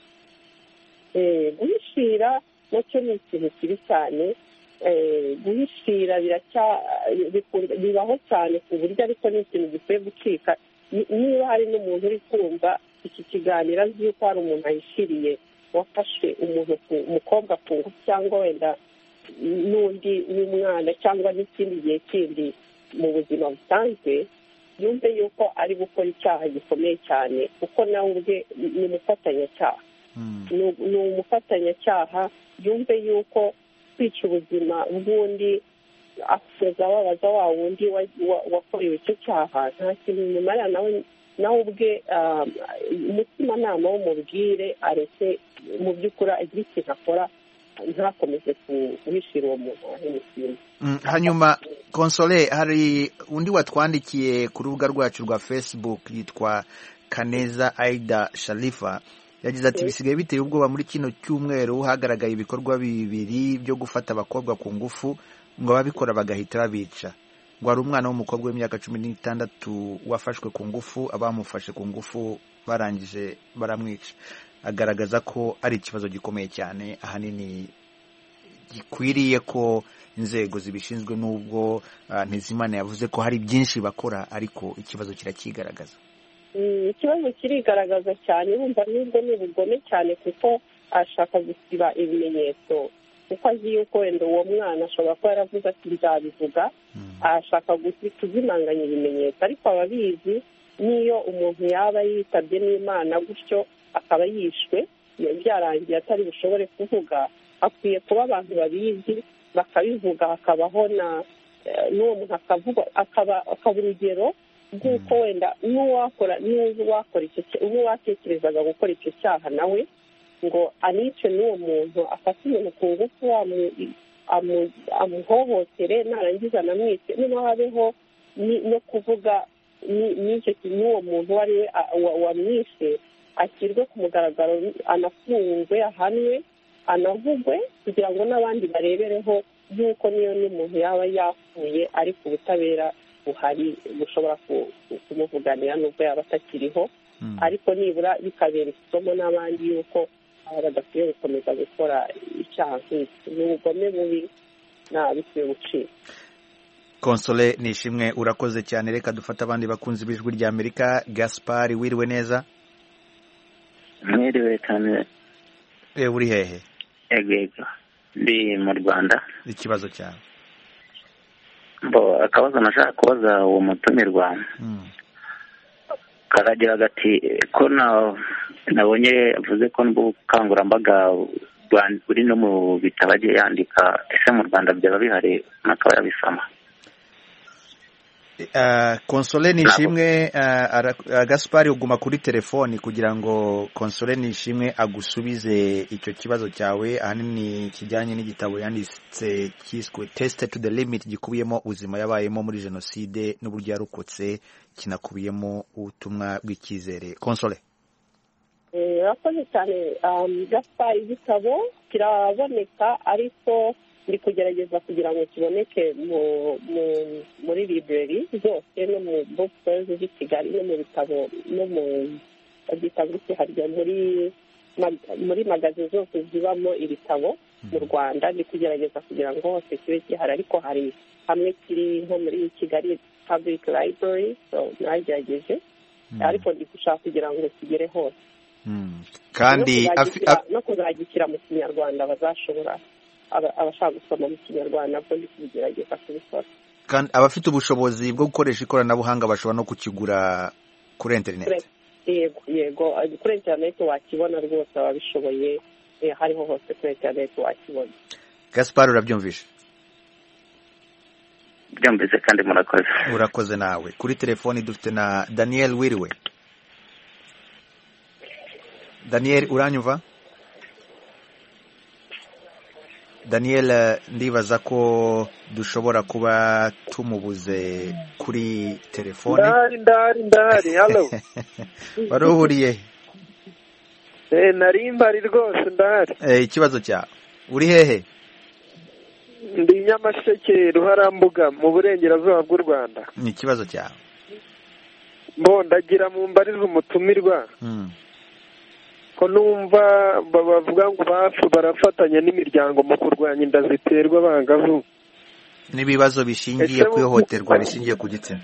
Guhishira nacyo ni ikintu kibi cyane. Guhishira bibaho cyane ku buryo ariko ni ikintu gikwiye gucika. Niba hari n'umuntu uri kumva iki kiganiro azi yuko hari umuntu ahishiriye wafashe umuntu umukobwa ku ngufu cyangwa wenda n'undi n'umwana cyangwa n'ikindi gihe kindi mu buzima busanzwe, yumve yuko ari gukora icyaha gikomeye cyane, kuko nawe ubwe ni umufatanyacyaha. Ni umufatanyacyaha, yumve yuko kwica ubuzima bw'undi asoza ababaza wa wundi wakorewe icyo cyaha nta kintu bimumarira. nawe nawe ubwe umutimanama w'umubwire aretse mu by'ukuri agira ikintu akora, ntakomeze guhishira uwo muntu wahemukiye. Hanyuma Console, hari undi watwandikiye ku rubuga rwacu rwa Facebook yitwa Kaneza Aida Sharifa, yagize ati bisigaye biteye ubwoba muri kino cyumweru hagaragaye ibikorwa bibiri byo gufata abakobwa ku ngufu ngo ababikora bagahita babica. Ngo hari umwana w'umukobwa w'imyaka cumi n'itandatu wafashwe ku ngufu, abamufashe ku ngufu barangije baramwica. Agaragaza ko ari ikibazo gikomeye cyane, ahanini gikwiriye ko inzego zibishinzwe, n'ubwo Ntezimana yavuze ko hari byinshi bakora ariko ikibazo kirakigaragaza. Ikibazo kirigaragaza cyane, urumva n'ubwo ni ubugome cyane kuko ashaka gusiba ibimenyetso, kuko azi yuko wenda uwo mwana ashobora kuba yaravuze ati nzabivuga, ashaka kuzimanganya ibimenyetso. Ariko ababizi n'iyo umuntu yaba yitabye n'Imana gutyo akaba yishwe byarangiye atari bushobore kuvuga, akwiye kuba abantu babizi bakabivuga, hakabaho na n'uwo muntu akavuga, akaba urugero bw'uko wenda n'uwakora n'uwakora icyo n'uwatekerezaga gukora icyo cyaha nawe ngo anice n'uwo muntu, afate umuntu ku ngufu amuhohotere, narangiza anamwice, noneho habeho no kuvuga n'icyo n'uwo muntu uwo ari we wamwishe ashyirwe ku mugaragaro, anafungwe, ahanwe, anavugwe, kugira ngo n'abandi barebereho y'uko niyo n'umuntu yaba yapfuye ariko ubutabera buhari bushobora kumuvuganira n'ubwo yaba atakiriho, ariko nibura bikabera isomo n'abandi y'uko badakwiye gukomeza gukora icyaha nk'iki. Ni ubugome bubi bikwiye gucika. Console Nishimwe, urakoze cyane. Reka dufate abandi bakunzi b'Ijwi rya Amerika. Gaspard, wiriwe neza? Mwiriwe cyane. Eh, uri hehe? Yego, ndi mu Rwanda. Ikibazo cyawe? Bo akabazo nashaka kubaza uwo mutumirwa. Mm. Karagira gati ko na nabonye avuze ko n'ubukangurambaga buri no mu bitabo agiye yandika, ese mu Rwanda byaba bihari nakaba yabisoma? Uh, Console Nishimwe, uh, uh, Gaspard uguma kuri telefoni kugira ngo Console Nishimwe agusubize icyo kibazo cyawe, ahanini kijyanye n'igitabo yanditse cyiswe Tested to the Limit, gikubiyemo ubuzima yabayemo muri jenoside n'uburyo yarokotse, kinakubiyemo ubutumwa bw'icyizere. Console. Urakoze cyane Gaspard, igitabo kiraboneka ariko ndi kugerageza kugira ngo kiboneke muri library zose no mu bookstores z'i Kigali no mu bitabo no mu bitabo harya muri muri magazi zose zibamo ibitabo mu Rwanda. ndi kugerageza kugira ngo hose kibe gihari, ariko hari hamwe kiri nko muri Kigali Public Library, so nagerageje ariko ndi gushaka kugira ngo kigere hose kandi no kuzagikira mu Kinyarwanda bazashobora abashaka gusoma mu Kinyarwanda bwo ndi kugerageza kubikora. Kandi abafite ubushobozi bwo gukoresha ikoranabuhanga bashobora no kukigura kuri internet. Yego yego kuri internet wakibona rwose, ababishoboye hariho hose kuri internet wakibona. Gaspard, urabyumvishe? byumvise kandi murakoze. Urakoze nawe. Kuri telefoni dufite na Daniel Wiriwe. Daniel, uranyumva? Daniel, ndibaza ko dushobora kuba tumubuze kuri telefoni. Ndari ndari ndari hello. Waruhuriye? Eh nari mbari rwose ndari. Eh ikibazo cyawe. Uri hehe? Ndi Nyamasheke Ruharambuga mu burengerazuba bw'u Rwanda. Ni ikibazo cyawe. Mbo ndagira mu mbariza umutumirwa. Mm. Ko numva bavuga ngo bafu barafatanya n'imiryango mu kurwanya inda ziterwa abangavu n'ibibazo bishingiye ku ihohoterwa rishingiye ku gitsina.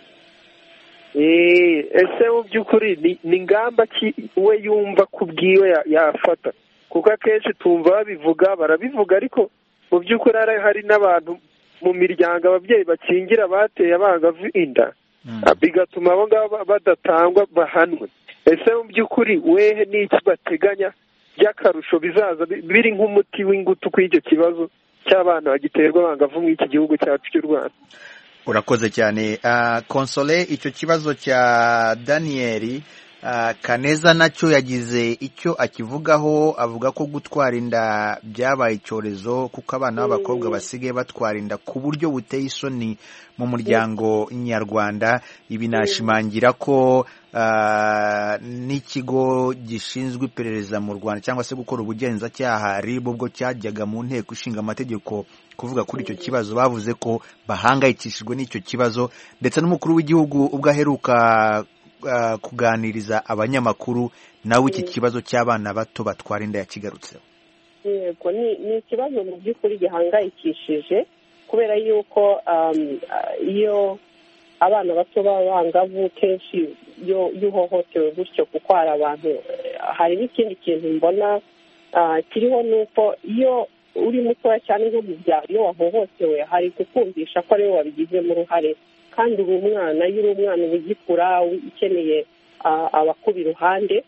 Eh ese mu by'ukuri ni ngamba ki we yumva kubwiwe yafata, kuko akenshi tumva babivuga barabivuga ariko mu by'ukuri hari n'abantu mu miryango ababyeyi bakingira bateye abangavu inda bigatuma abo ngabo badatangwa bahanwe. Ese mu by'ukuri wehe n'iki bateganya by'akarusho bizaza biri nk'umuti w'ingutu kw'icyo kibazo cy'abana bagiterwa abangavu muri iki gihugu cyacu cy'u Rwanda? Urakoze cyane. uh, Console, icyo kibazo cya Daniel uh, Kaneza nacyo yagize icyo akivugaho, avuga ko gutwara inda byabaye icyorezo kuko abana b'abakobwa basigaye batwara inda ku buryo buteye isoni mu muryango nyarwanda. Ibi nashimangira ko uh, n'ikigo gishinzwe iperereza mu Rwanda cyangwa se gukora ubugenzacyaha R I B ubwo cyajyaga mu nteko ishinga amategeko kuvuga kuri icyo kibazo, bavuze ko bahangayikishijwe n'icyo kibazo, ndetse n'umukuru w'igihugu ubwo aheruka uh, kuganiriza abanyamakuru nawe iki kibazo cy'abana bato batwara inda yakigarutseho. Yego, ni ni ikibazo mu by'ukuri gihangayikishije kubera yuko um, iyo abana bato b'abangavu kenshi yo yuhohotewe gutyo kuko hari abantu, hari n'ikindi kintu mbona uh, kiriho nuko iyo uri mutoya cyane nko mu byaro iyo wahohotewe hari kukumvisha ko ariwe wabigizemo uruhare, kandi uri umwana, iyo uri umwana uba ugikura ukeneye abakuba iruhande.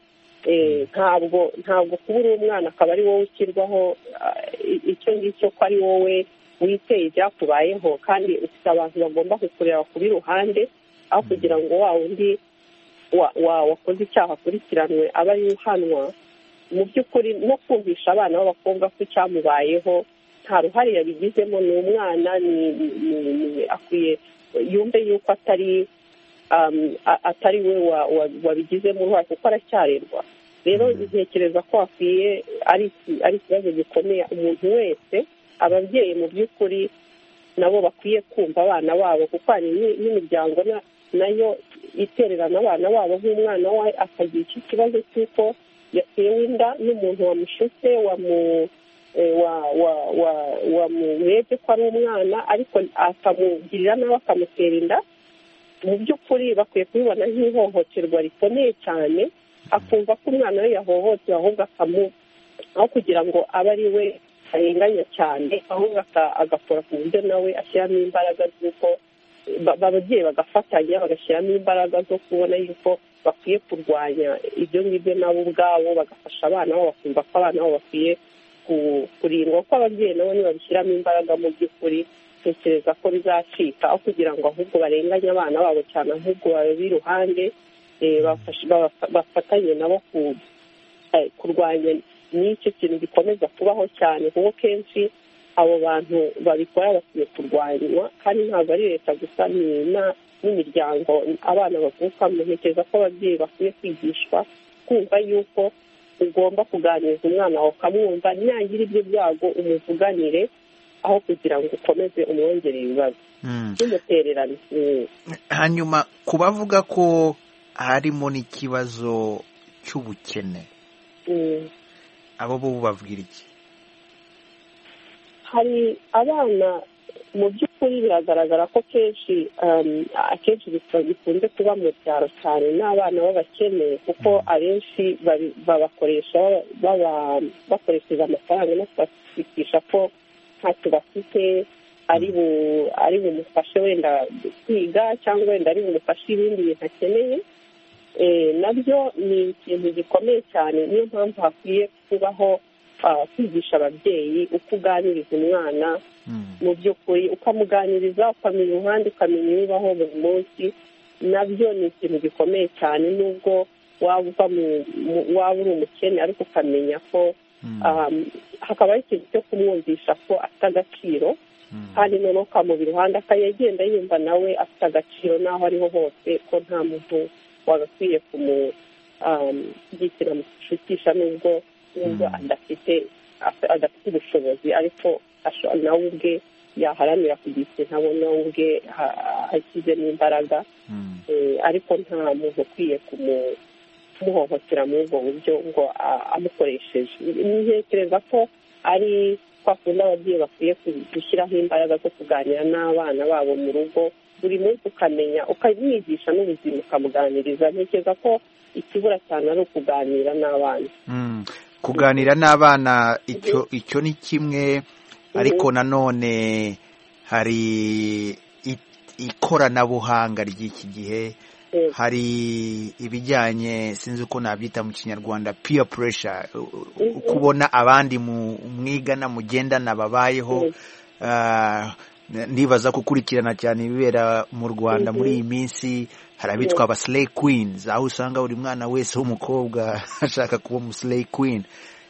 ntabwo ntabwo kuba uri umwana akaba ari wowe ushyirwaho icyo ngicyo ko ari wowe witeye ibyakubayeho, kandi ufite abantu bagomba kukureba kuba iruhande aho kugira ngo wa wundi wakoze icyaha akurikiranwe aba ari uhanwa. Mu by'ukuri no kumvisha abana b'abakobwa ko icyamubayeho nta ruhare yabigizemo, ni umwana, ni akwiye yumve yuko atari atari we wabigizemo uruhare kuko aracyarerwa. Rero ntekereza ko akwiye ari ikibazo gikomeye umuntu wese, ababyeyi mu by'ukuri nabo bakwiye kumva abana babo, kuko hari n'imiryango nayo itererana abana babo nk'umwana we akagira iki kibazo cy'uko yatewe inda n'umuntu wamushutse wamurebye ko ari umwana ariko akamugirira nawe akamutera inda. Mu by'ukuri bakwiye kubibona nk'ihohoterwa rikomeye cyane, akumva ko umwana we yahohotewe ahubwo akamu aho kugira ngo abe ari we arenganya cyane, ahubwo agakora ku buryo nawe ashyiramo imbaraga z'uko ababyeyi bagafatanya bagashyiramo imbaraga zo kubona yuko bakwiye kurwanya ibyo ngibyo nabo ubwabo, bagafasha abana babo bakumva ko abana babo bakwiye kurindwa, kuko ababyeyi nabo nibabishyiramo imbaraga mu by'ukuri tekereza ko bizacika, aho kugira ngo ahubwo barenganye abana babo cyane, ahubwo babe iruhande bafatanye nabo kurwanya n'icyo kintu gikomeza kubaho cyane, kuko kenshi abo bantu babikora bakwiye kurwanywa, kandi ntabwo ari leta gusa n'imiryango abana bavukamo. Ntekereza ko ababyeyi bakwiye kwigishwa kumva yuko ugomba kuganiriza umwana wawe ukamwumva, ntiyagira ibyo byago umuvuganire, aho kugira ngo ukomeze umwongere ibibazo n'umutererano. Hanyuma ku bavuga ko harimo n'ikibazo cy'ubukene, abo bo babwira iki? Hari abana mu by'ukuri biragaragara ko kenshi akenshi bikunze kuba mu cyaro cyane n'abana b'abakene, kuko abenshi babakoresha bakoresheje amafaranga no kubashikisha ko ntacyo bafite, ari bumufashe wenda kwiga cyangwa wenda ari bumufashe ibindi bintu akeneye. Nabyo ni ikintu gikomeye cyane, niyo mpamvu hakwiye kubaho kwigisha ababyeyi uko uganiriza umwana mu by'ukuri, ukamuganiriza ukamenya uruhande, ukamenya ibibaho buri munsi. Nabyo ni ikintu gikomeye cyane, nubwo waba uri umukene ariko ukamenya ko hakabaho ikintu cyo kumwumvisha ko afite agaciro, kandi noneho ukamubira iruhande akagenda yumva nawe afite agaciro n'aho ariho hose, ko nta muntu wagakwiye kumugikira mushukisha nubwo nubwo adafite adafite ubushobozi, ariko nawe ubwe yaharanira kugira ikintu abona ubwe ashyizemo imbaraga, ariko nta muntu ukwiye kumuhohotera muri ubwo buryo ngo amukoresheje. Ntekereza ko ari kwa kundi ababyeyi bakwiye gushyiraho imbaraga zo kuganira n'abana babo mu rugo buri munsi, ukamenya ukamwigisha n'ubuzima ukamuganiriza. Ntekereza ko ikibura cyane ari ukuganira n'abana. Kuganira n'abana icyo icyo ni kimwe, ariko nanone hari ikoranabuhanga ry'iki gihe, hari ibijyanye sinzi uko nabyita mu kinyarwanda peer pressure, kubona abandi mwigana mugendana babayeho. Ndibaza gukurikirana cyane ibibera mu Rwanda muri iyi minsi. Hari abitwa aba slay queens, aho usanga buri mwana wese w'umukobwa ashaka kuba umu slay queen.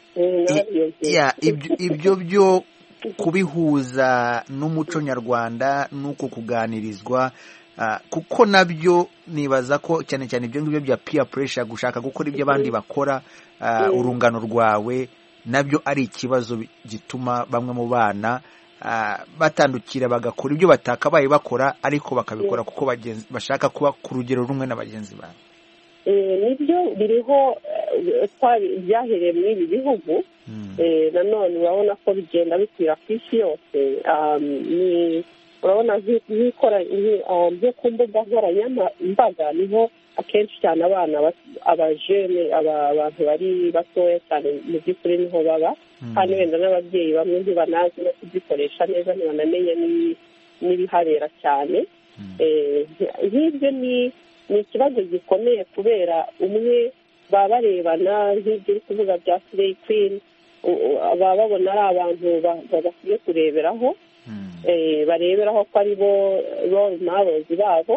Ibyo byo kubihuza n'umuco nyarwanda n'uko kuganirizwa, kuko nabyo nibaza ko cyane cyane ibyo ngibyo bya peer pressure, gushaka gukora ibyo abandi bakora, urungano rwawe, nabyo ari ikibazo gituma bamwe mu bana batandukira bagakora ibyo batakabaye bakora, ariko bakabikora kuko bashaka kuba ku rugero rumwe na bagenzi babo. Nibyo biriho byahereye muri ibi bihugu, nanone urabona ko bigenda bikwira ku isi yose. Urabona nk'ikora nko ku mbuga nkoranyambaga niho akenshi cyane abana abajene abantu bari batoya cyane mu by'ukuri niho baba, kandi wenda n'ababyeyi bamwe ntibanazi no kuzikoresha neza, ntibanamenya n'ibihabera cyane. Nk'ibyo ni ikibazo gikomeye, kubera umwe baba barebana nk'ibyo uri kuvuga bya slay queen, baba babona ari abantu bakwiye kureberaho, bareberaho ko ari bo role models babo,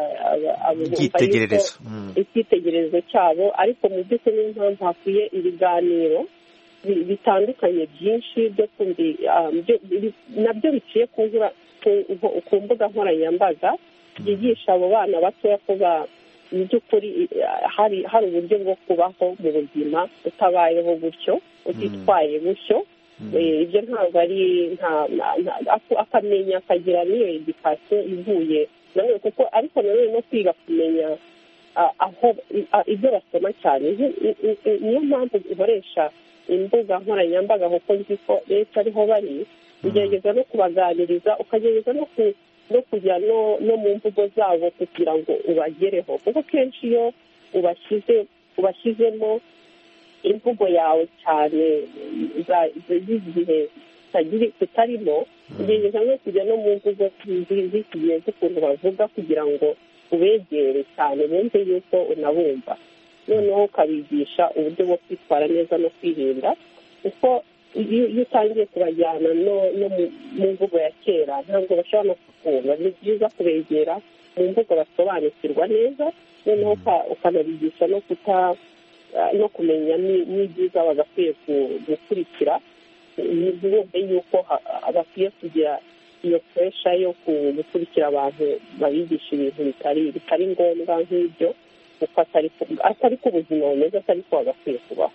icyitegererezo cyabo. Ariko mu by'ukuri niyo mpamvu hakwiye ibiganiro bitandukanye byinshi byo nabyo biciye ku mbuga nkoranyambaga, byigisha abo bana batoya ko mu by'ukuri hari hari uburyo bwo kubaho mu buzima utabayeho gutyo, utitwaye gutyo. Ibyo ntabwo ari akamenya akagira n'iyo edikasiyo ivuye nanone, kuko ariko nanone no kwiga kumenya aho ibyo basoma cyane. Niyo mpamvu ukoresha imbuga nkoranyambaga, kuko nzi ko leta ariho bari, ugerageza no kubaganiriza, ukagerageza no kujya no mu mvugo zabo kugira ngo ubagereho, kuko kenshi iyo ubashyizemo imvugo yawe cyane z'igihe tutarimo, ugerageza no kujya no mu mvugo z'igihe z'ukuntu bavuga kugira ngo ubegere cyane, bumve yuko unabumva, noneho ukabigisha uburyo bwo kwitwara neza no kwirinda. Kuko iyo utangiye kubajyana no mu mvugo ya kera ntabwo bashobora no kukumva. Ni byiza kubegera mu mvugo basobanukirwa neza, noneho ukanabigisha no kuta no kumenya n'ibyiza bagakwiye gukurikira, ntibumve yuko bakwiye kugira iyo puresha yo gukurikira abantu babigisha ibintu bitari ngombwa nk'ibyo. kuko atari ko ubuzima bumeze, atari ko bagakwiye kubaho.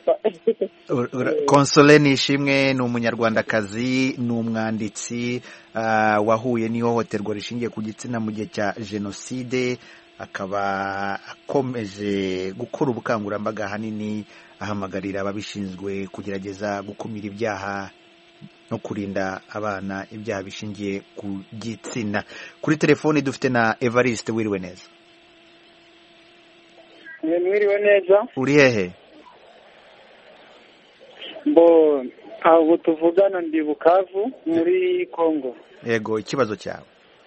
Console Nishimwe ni umunyarwandakazi, ni umwanditsi wahuye n'ihohoterwa rishingiye ku gitsina mu gihe cya jenoside, akaba akomeje gukora ubukangurambaga ahanini ahamagarira ababishinzwe kugerageza gukumira ibyaha no kurinda abana ibyaha bishingiye ku gitsina. Kuri telefoni dufite na Evariste. Wiriwe neza? Mwiriwe neza. Uri hehe? Mbo aho tuvugana ndi Bukavu muri Kongo. Yego, ikibazo cyawe?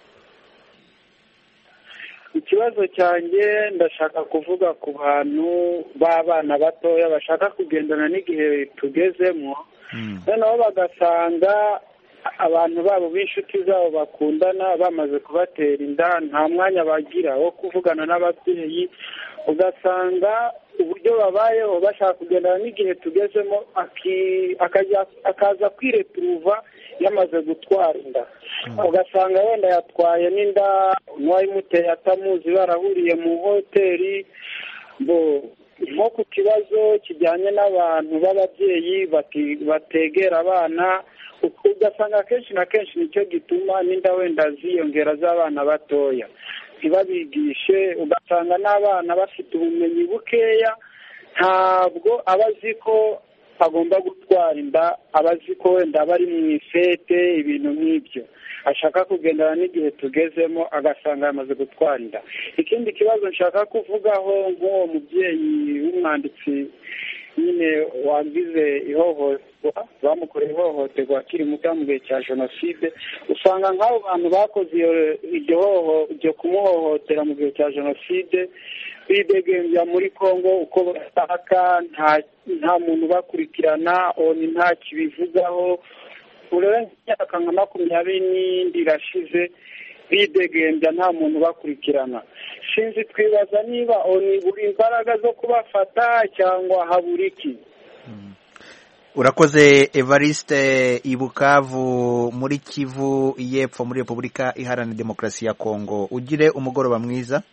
Ikibazo cyanjye ndashaka kuvuga ku bantu b'abana batoya bashaka kugendana n'igihe tugezemo, noneho bagasanga abantu babo b'inshuti zabo bakundana bamaze kubatera inda, nta mwanya bagira wo kuvugana n'ababyeyi, ugasanga uburyo babayeho bashaka kugendana n'igihe tugezemo akaza kwireturuva yamaze gutwara inda, ugasanga wenda yatwaye n'inda n'uwayimuteye atamuzi, barahuriye mu hoteli. Nko ku kibazo kijyanye n'abantu b'ababyeyi bategera abana, ugasanga kenshi na kenshi nicyo gituma n'inda wenda ziyongera z'abana batoya, ntibabigishe, ugasanga n'abana bafite ubumenyi bukeya, ntabwo aba azi ko agomba gutwara inda, aba azi ko wenda bari mu ifete, ibintu nk'ibyo. Ashaka kugendana n'igihe tugezemo agasanga yamaze gutwara inda. Ikindi kibazo nshaka kuvugaho nk'uwo mubyeyi w'umwanditsi nyine wagize ihohoterwa, bamukoreye ihohoterwa akiri muto mu gihe cya jenoside, usanga nk'abo bantu bakoze iryo kumuhohotera mu gihe cya jenoside bidegembya muri Kongo uko bashaka, nta muntu bakurikirana, oni nta kibivugaho. Urebe nk'imyaka nka makumyabiri n'indi irashize bidegembya nta muntu bakurikirana. Sinzi, twibaza niba oni buri imbaraga zo kubafata cyangwa habura iki. Urakoze Evariste i Bukavu muri Kivu y'Epfo muri Repubulika Iharanira Demokarasi ya Kongo. Ugire umugoroba mwiza.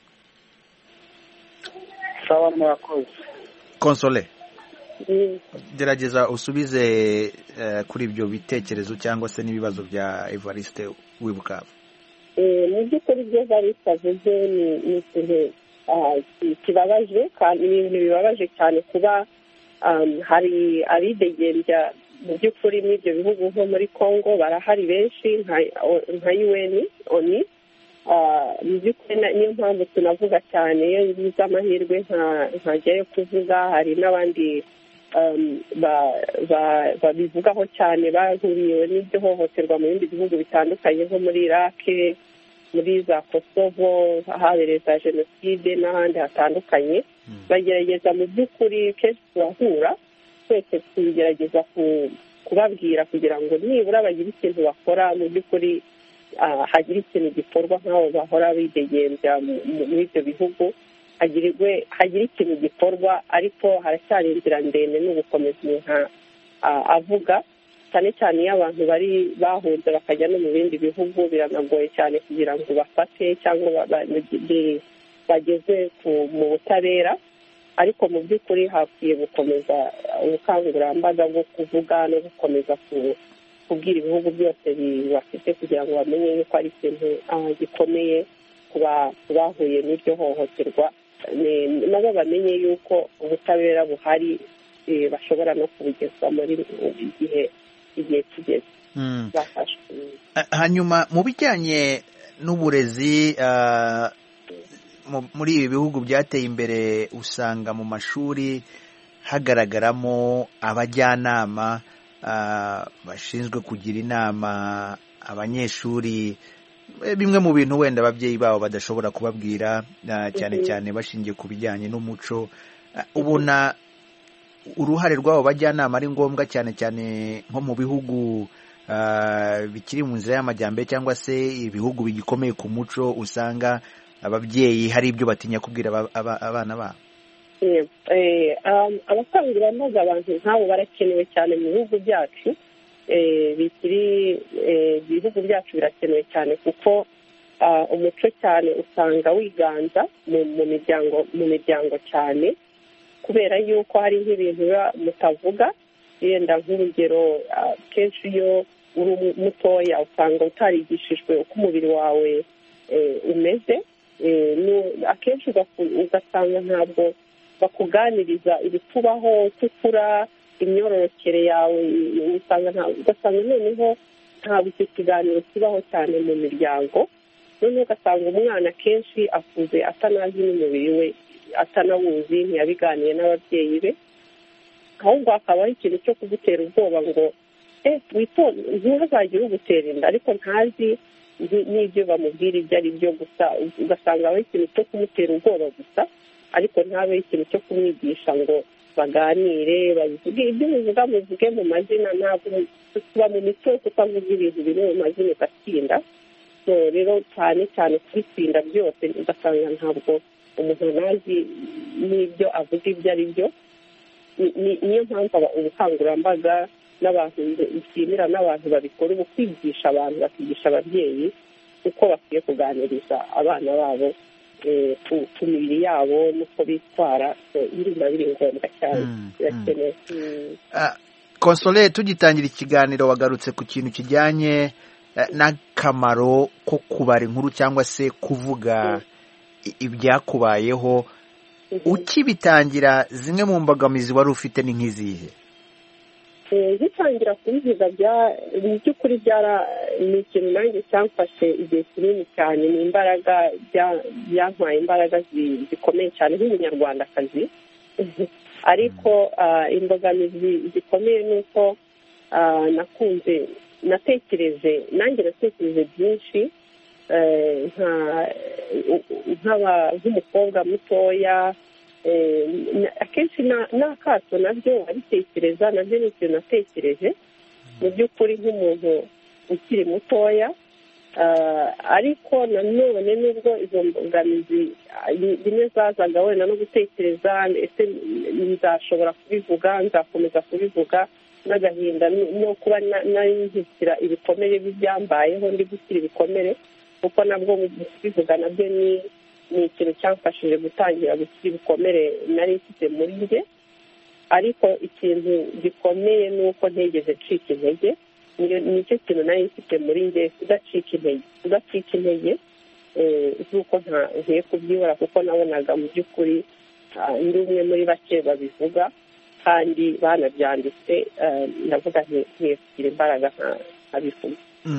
Sawa, murakoze. Console, gerageza usubize kuri ibyo bitekerezo cyangwa se n'ibibazo bya Evariste w'i Bukavu. Mu by'ukuri ibyo Evariste avuze ni ikintu kibabaje, kandi ni ibintu bibabaje cyane kuba hari abidegembya mu by'ukuri muri ibyo bihugu nko muri Kongo barahari benshi nka U N oni. Mu by'ukuri niyo mpamvu tunavuga cyane, iyo ngize amahirwe nkajyayo kuvuga, hari n'abandi babivugaho cyane bahuriwe n'ibyo hohoterwa mu bindi bihugu bitandukanye nko muri Iraq, muri za Kosovo habereye za jenoside n'ahandi hatandukanye. Bagerageza mu by'ukuri kenshi turahura twese tugerageza kubabwira kugira ngo nibura bagire ikintu bakora, mu by'ukuri hagira ikintu gikorwa nk'abo bahora bidegembya muri ibyo bihugu, hagira ikintu gikorwa, ariko haracyari inzira ndende no gukomeza umuntu avuga, cyane cyane iyo abantu bari bahunze bakajya no mu bindi bihugu biranagoye cyane kugira ngo bafate cyangwa bageze mu butabera. Ariko mu by'ukuri hakwiye gukomeza ubukangurambaga bwo kuvuga no gukomeza kubwira ibihugu byose bibafite kugira ngo bamenye yuko ari ikintu gikomeye kuba bahuye n'iryo hohoterwa, nabo bamenye yuko ubutabera buhari, bashobora no kubugezwa muri igihe igihe kigeze bafashwe. Hanyuma mu bijyanye n'uburezi muri ibi bihugu byateye imbere, usanga mu mashuri hagaragaramo abajyanama bashinzwe kugira inama abanyeshuri bimwe mu bintu wenda ababyeyi babo badashobora kubabwira, cyane cyane bashingiye ku bijyanye n'umuco. Ubona uruhare rw'abo bajyanama ari ngombwa, cyane cyane nko mu bihugu bikiri mu nzira y'amajyambere cyangwa se ibihugu bigikomeye ku muco, usanga ababyeyi hari ibyo batinya kubwira abana babo. abakangurambaga abantu nk'abo barakenewe cyane mu bihugu byacu, bikiri ibihugu byacu birakenewe cyane kuko umuco cyane usanga wiganza mu miryango mu miryango cyane, kubera yuko hari nk'ibintu mutavuga, yenda nk'urugero kenshi iyo uri mutoya usanga utarigishijwe uko umubiri wawe umeze, akenshi ugasanga ntabwo bakuganiriza ibikubaho, ukura, imyororokere yawe, ugasanga noneho ntabwo icyo kiganiro kibaho cyane mu miryango, noneho ugasanga umwana kenshi akuze atanazi n'umubiri we, atanawuzi, ntiyabiganiye n'ababyeyi be, ahubwo hakabaho ikintu cyo kugutera ubwoba ngo eh ntihazagire ugutera inda, ariko ntazi n'ibyo bamubwira ibyo ari byo, gusa ugasanga habaho ikintu cyo kumutera ubwoba gusa, ariko ntabeho ikintu cyo kumwigisha ngo baganire, babivuge ibyo bivuga muvuge mu mazina, ntabwo tuba mu mico tutavuga ibintu biri mu mazina ugatsinda. Rero cyane cyane kubitsinda byose ugasanga ntabwo umuntu anazi n'ibyo avuga ibyo ari byo. Niyo mpamvu ubukangurambaga n'abantu bishimira n'abantu babikora, ubu kwigisha abantu, bakigisha ababyeyi uko bakwiye kuganiriza abana babo ku mibiri yabo n'uko bitwara, biba biri ngombwa cyane, birakenewe. Consolée, tugitangira ikiganiro wagarutse ku kintu kijyanye n'akamaro ko kubara inkuru cyangwa se kuvuga ibyakubayeho. Ukibitangira, zimwe mu mbogamizi wari ufite ni nk'izihe? Ngitangira kubivuga mu by'ukuri ni ikintu nanjye cyamfashe igihe kinini cyane, ni imbaraga, byantwaye imbaraga zikomeye cyane nk'umunyarwandakazi, ariko imbogamizi zikomeye ni uko nakunze natekereje nanjye natekereje byinshi nk'umukobwa mutoya, akenshi n'akato nabyo abitekereza, nabyo ni ikintu natekereje mu by'ukuri nk'umuntu ukiri mutoya, ariko nanone nubwo izo mbogamizi zimwe zazaga wenda no gutekereza ese nzashobora kubivuga, nzakomeza kubivuga, n'agahinda no kuba narinzikira ibikomere by'ibyambayeho, ndi gukira ibikomere, kuko nabwo kubivuga nabyo ni ni ikintu cyamfashije gutangira gukira ibikomere nari mfite muri njye. Ariko ikintu gikomeye ni uko ntegeze ncika intege, nicyo kintu nari mfite muri njye, kudacika intege kudacika intege z'uko nkwiye kubyibura, kuko nabonaga mu by'ukuri ndi umwe muri bake babivuga kandi banabyanditse, ndavuga nkwiye kugira imbaraga nkabivuga.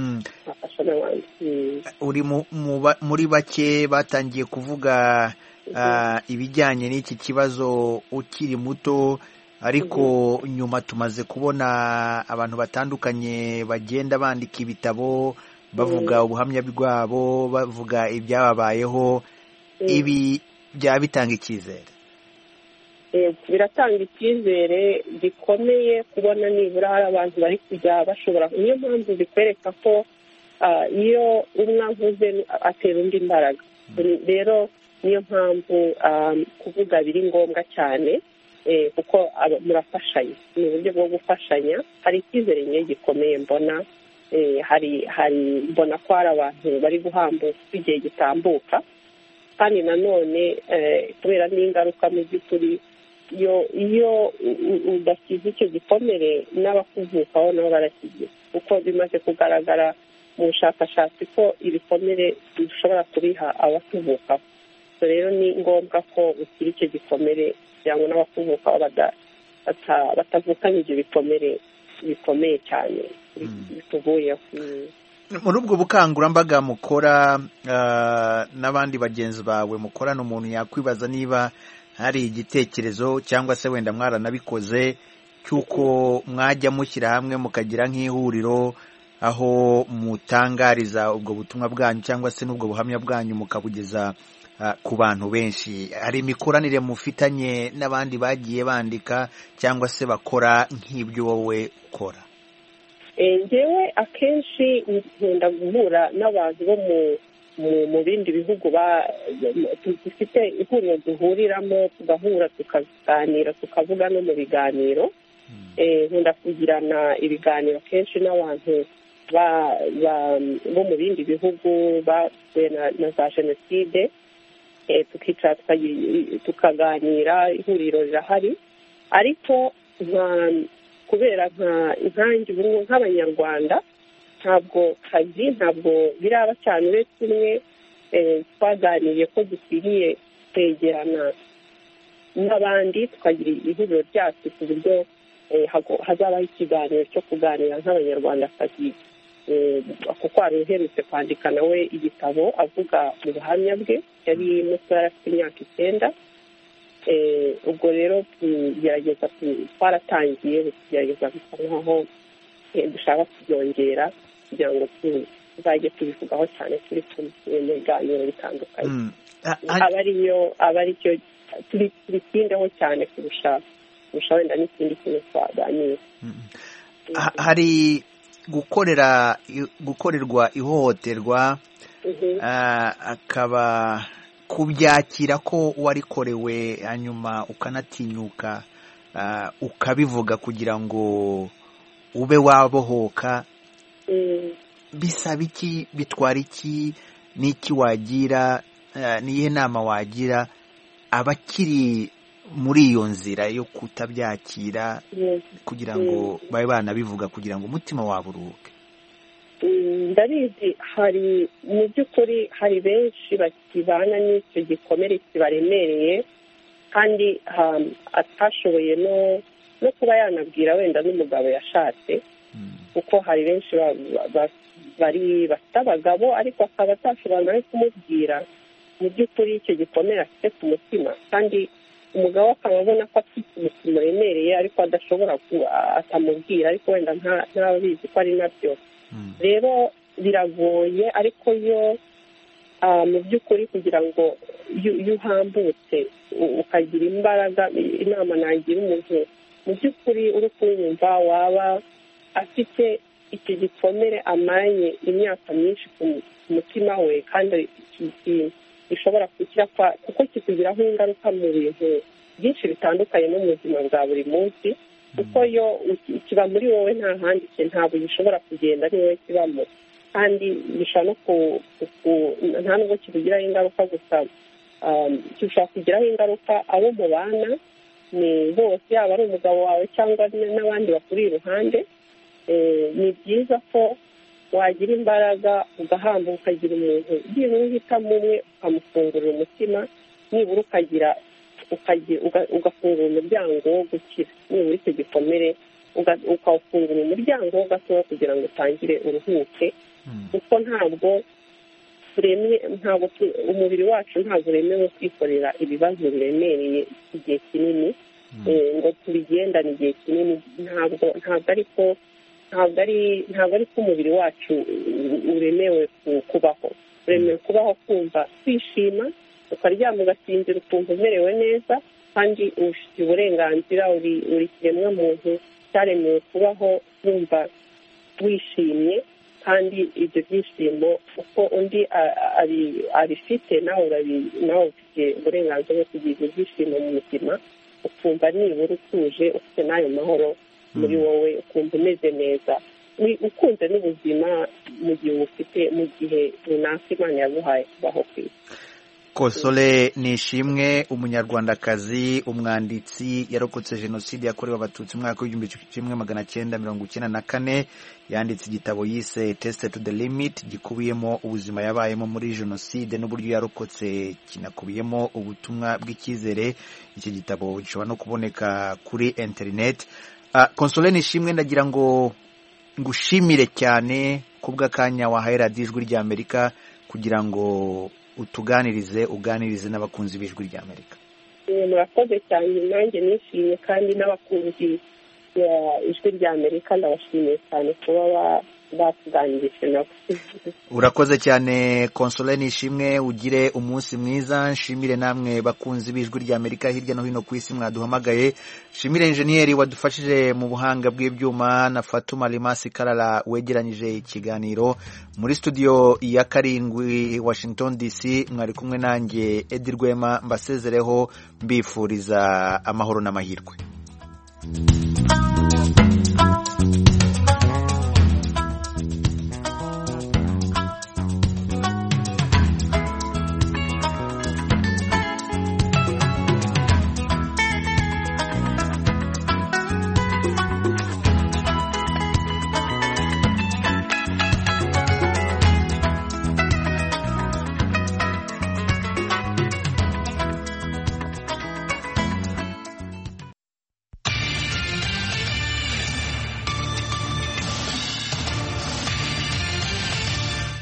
Uri muri bake batangiye kuvuga ibijyanye n'iki kibazo ukiri muto, ariko nyuma tumaze kubona abantu batandukanye bagenda bandika ibitabo bavuga ubuhamya bwabo, bavuga ibyababayeho. Ibi byaba bitanga icyizere? Biratanga icyizere gikomeye kubona nibura hari abantu bari kujya bashobora. Niyo mpamvu bikwereka ko iyo umwe avuze atera undi imbaraga. Rero niyo mpamvu kuvuga biri ngombwa cyane, kuko murafashanya, ni uburyo bwo gufashanya. Hari icyizere nyine gikomeye mbona, hari hari mbona ko hari abantu bari guhambuka igihe gitambuka, kandi nanone kubera n'ingaruka mu by'ukuri iyo iyo udakiza icyo gikomere n'abakuvukaho nabo barakigira, kuko bimaze kugaragara mu bushakashatsi ko ibikomere bishobora kubiha abatuvukaho. Rero ni ngombwa ko ukira icyo gikomere kugira ngo n'abakuvukaho batavukanye ibyo bikomere bikomeye cyane bituvuyeho. Muri ubwo bukangurambaga mukora n'abandi bagenzi bawe mukorana, umuntu yakwibaza niba hari igitekerezo cyangwa se wenda mwaranabikoze cy'uko mwajya mushyira hamwe mukagira nk'ihuriro aho mutangariza ubwo butumwa bwanyu cyangwa se n'ubwo buhamya bwanyu mukabugeza ku bantu benshi. Hari imikoranire mufitanye n'abandi bagiye bandika cyangwa se bakora nk'ibyo wowe ukora? Njyewe akenshi nkunda guhura n'abantu bo mu bindi bihugu, dufite ihuriro duhuriramo, tugahura tukaganira, tukavuga no mu biganiro. Nkunda kugirana ibiganiro kenshi n'abantu bo mu bindi bihugu bahuye na za jenoside, tukicara tukaganira, ihuriro rirahari. Ariko kubera inkangi ubu nk'abanyarwanda ntabwo kazi ntabwo biraba cyane, uretse umwe twaganiriye ko dukwiriye kwegerana n'abandi tukagira ihuriro ryacu ku buryo hazabaho ikiganiro cyo kuganira nk'abanyarwandakazi, kuko hari uherutse kwandika nawe igitabo avuga mu buhamya bwe, yari mutoya afite imyaka icyenda. Ubwo rero tugerageza twaratangiye tugerageza gusa nkaho dushaka kubyongera kugira ngo tuzajye tubivugaho cyane turi mu biganiro bitandukanye, aba ariyo aba aricyo tubitindeho cyane kurusha kurusha wenda n'ikindi kintu twaganira. Hari gukorera gukorerwa ihohoterwa, akaba kubyakira ko warikorewe hanyuma ukanatinyuka ukabivuga kugira ngo ube wabohoka, bisaba iki, bitwara iki, n'iki wagira, niyihe nama wagira abakiri muri iyo nzira yo kutabyakira kugira ngo babe banabivuga kugira ngo umutima wabo uruhuke? Ndabizi hari mu by'ukuri hari benshi bakibana n'icyo gikomere kibaremereye kandi atashoboye no no kuba yanabwira wenda n'umugabo yashatse, kuko hari benshi bari bafite abagabo ariko akaba atashobora nawe kumubwira mu by'ukuri icyo gikomere afite ku mutima, kandi umugabo akaba abona ko afite ikintu kimuremereye ariko adashobora atamubwira, ariko wenda ntabizi ko ari nabyo. Rero biragoye, ariko yo mu by'ukuri kugira ngo iyo uhambutse ukagira imbaraga, inama nagira umuntu mu by'ukuri uri kunyumva waba afite icyo gikomere amanye imyaka myinshi ku mutima we kandi gishobora gukira, kuko kikugiraho ingaruka mu bintu byinshi bitandukanye no mu buzima bwa buri munsi, kuko yo kiba muri wowe nta handi, ntabwo gishobora kugenda ari wowe kibamo, kandi gishobora no nta nubwo kikugiraho ingaruka gusa, gishobora kugiraho ingaruka abo mubana ni bose, yaba ari umugabo wawe cyangwa n'abandi bakuri iruhande. Ni byiza ko wagira imbaraga ugahamba ukagira umuntu byibura uhitamo umwe ukamufungurira umutima, nibura ukagira ugafungura umuryango wo gukira, nibura icyo gikomere ukawufungura umuryango wo gatoya kugira ngo utangire uruhuke, kuko ntabwo ntabwo umubiri wacu ntabwo uremewe kwikorera ibibazo biremereye igihe kinini ngo tubigendane igihe kinini, ntabwo ntabwo ariko ntabwo ari ntabwo ari ko umubiri wacu uremewe kubaho. Uremewe kubaho kumva kwishima, ukaryama ugasinzira ukumva umerewe neza, kandi ufite uburenganzira, uri kiremwa muntu cyaremewe kubaho wumva wishimye, kandi ibyo byishimo uko undi abifite nawe nawe ufite uburenganzira bwo kugira ibyo byishimo mu buzima, ukumva nibura utuje ufite n'ayo mahoro muri wowe, ukumva umeze neza, ukunze n'ubuzima mu gihe ufite mu gihe runaka Imana yaguhaye kubaho ku isi. Konsole Nishimwe, umunyarwandakazi, umwanditsi, yarokotse jenoside yakorewe abatutsi mu mwaka w'igihumbi kimwe magana cyenda mirongo icyenda na kane, yanditse igitabo yise Tested to the Limit, gikubiyemo ubuzima yabayemo muri jenoside n'uburyo yarokotse, kinakubiyemo ubutumwa bw'icyizere. Iki gitabo gishobora no kuboneka kuri internet. Konsole Nishimwe, ndagira ngo ngushimire cyane kubw'akanya wahaye radiyo Ijwi ry'Amerika kugira ngo utuganirize uganirize n'abakunzi b'Ijwi ry'Amerika. Murakoze cyane, nanjye nishimye, kandi n'abakunzi Ijwi ry'Amerika ndabashimiye cyane kuba batuganirije nabo. Urakoze cyane Konsole Nishimwe, ugire umunsi mwiza. Nshimire namwe bakunzi b'Ijwi ry'Amerika hirya no hino ku isi mwaduhamagaye. Nshimire enjeniyeri wadufashije mu buhanga bw'ibyuma na Fatuma Limasi Karara wegeranyije ikiganiro. Muri studio ya karindwi Washington D C mwari kumwe nanjye Edi Rwema, mbasezereho mbifuriza amahoro n'amahirwe.